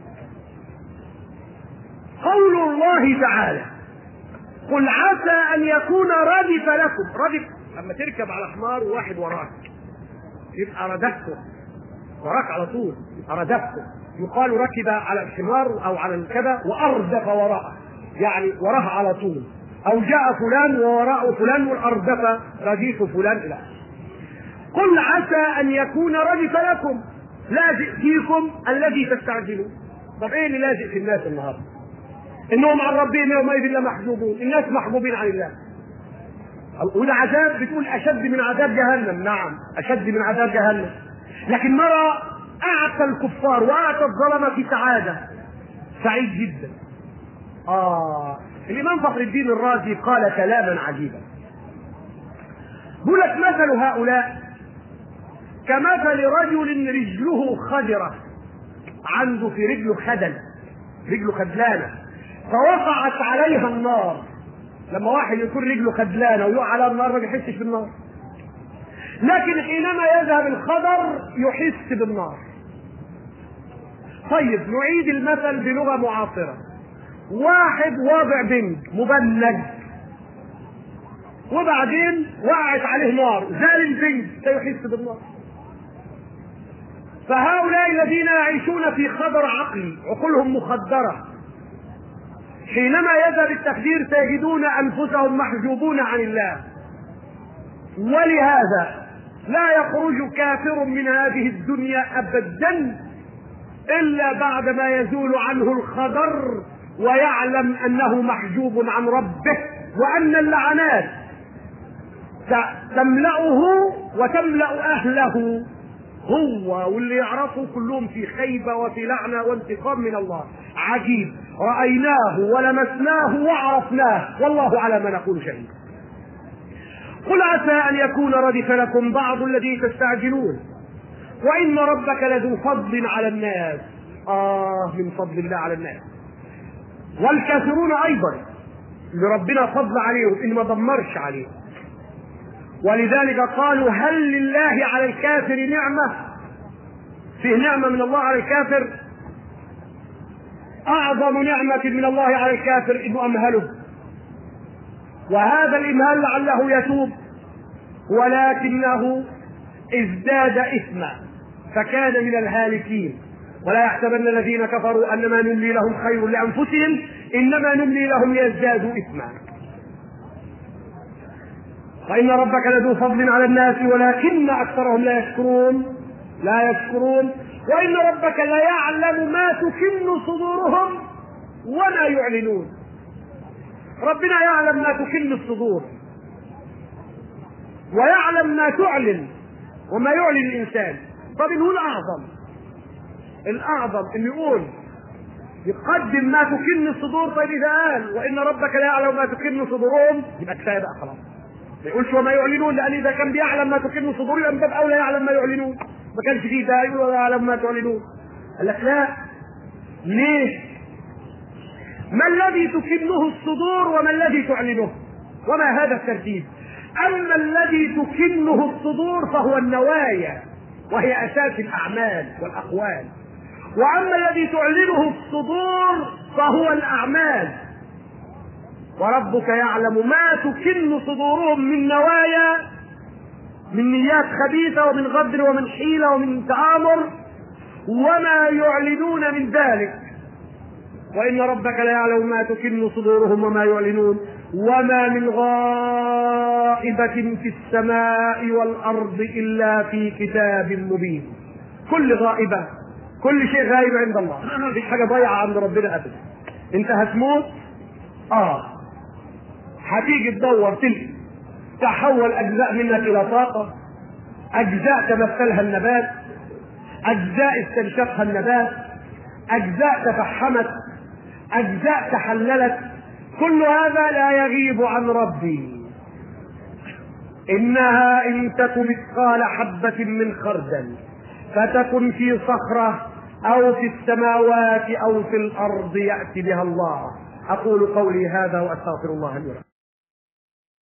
قول الله تعالى: قل عسى أن يكون ردف لكم. ردف لما تركب على حمار وواحد وراك، يبقى ردفته. وراك على طول، أردفته. يقال ركب على الحمار أو على الكذا وأردف وراءه، يعني وراه على طول. أو جاء فلان ووراءه فلان والأردف رديف فلان إلى آخره. قل عسى أن يكون ردف لكم لاجئ فيكم الذي تستعجلون. طب إيه اللي لاجئ في الناس النهارده؟ إنهم عن ربهم يومئذ لمحجوبون، الناس محجوبين عن الله. وده عذاب بتقول أشد من عذاب جهنم، نعم أشد من عذاب جهنم، لكن نرى أعطى الكفار وأعطى الظلمة في سعادة، سعيد جدا. آه الإمام فخر الدين الرازي قال كلاما عجيبا، يقول لك مثل هؤلاء كمثل رجل رجله خدرة، عنده في رجله خدل، رجله خدلانة فوقعت عليها النار. لما واحد يكون رجله خدلانة ويقع على النار ما بيحسش بالنار، لكن حينما يذهب الخضر يحس بالنار. طيب نعيد المثل بلغة معاصرة، واحد واضع بنج مبنج وبعدين وقعت عليه نار، زال البنج سيحس بالنار. فهؤلاء الذين يعيشون في خضر عقلي، عقولهم مخدرة، حينما يذهب التخدير سيجدون أنفسهم محجوبون عن الله. ولهذا لا يخرج كافر من هذه الدنيا أبدا إلا بعدما يزول عنه الخضر ويعلم أنه محجوب عن ربه، وأن اللعنات تملأه وتملأ أهله، هو واللي يعرفه كلهم في خيبة وفي لعنة وانتقام من الله. عجيب، رأيناه ولمسناه وعرفناه والله على ما نقول شهيد. قل عسى أن يكون ردف لكم بعض الذي تستعجلون وإن ربك لذو فضل على الناس. آه من فضل الله على الناس. والكافرون أيضا لربنا فضل عليهم إن ما دمرش عليهم، ولذلك قالوا هل لله على الكافر نعمة؟ فيه نعمة من الله على الكافر؟ أعظم نعمة من الله على الكافر إنه أمهله، وهذا الإمهال لعله يتوب، ولكنه ازداد إثما فكان من الهالكين. ولا يحسبن الذين كفروا أنما نملي لهم خير لأنفسهم إنما نملي لهم ليزدادوا إثما. فإن ربك لذو فضل على الناس ولكن أكثرهم لا يشكرون لا يشكرون وإن ربك ليعلم ما تكن صدورهم وما يعلنون. ربنا يعلم ما تكن الصدور ويعلم ما تعلن وما يعلن الإنسان. طب هو الأعظم الأعظم إنه يقول يقدم ما تكن الصدور. طيب إذا قال وإن ربك لا يعلم ما تكن صدورهم يبقى كفاية بقى خلاص، ما يقولش وما يعلنون، لأن إذا كان بيعلم ما تكن صدورهم يبقى من باب أولى يعلم ما يعلنون، ما كانش فيه ده يقول ولا يعلم ما تعلنون. قال لك لا، ليه؟ ما الذي تكنه الصدور وما الذي تعلنه؟ وما هذا الترتيب؟ أما الذي تكنه الصدور فهو النوايا وهي أساس الأعمال والأقوال، وأما الذي تعلنه الصدور فهو الأعمال. وربك يعلم ما تكن صدورهم من نوايا، من نيات خبيثة ومن غدر ومن حيلة ومن تآمر، وما يعلنون من ذلك. وإن ربك لا يعلم ما تكن صدورهم وما يعلنون وما من غائبة في السماء والأرض إلا في كتاب مبين. كل غائبة، كل شيء غائب عند الله، مفيش حاجة ضيعة عند ربنا أبدا. أنت هتموت، آه هتيجي تدور تلقي تحول أجزاء منك إلى طاقة، أجزاء تمثلها النبات، أجزاء استنشقها النبات، أجزاء تفحمت، أجزاء تحللت. كل هذا لا يغيب عن ربي. إنها إن تك مثقال حبة من خردل فتكن في صخرة أو في السماوات أو في الأرض يأتي بها الله. أقول قولي هذا وأستغفر الله لي ولكم.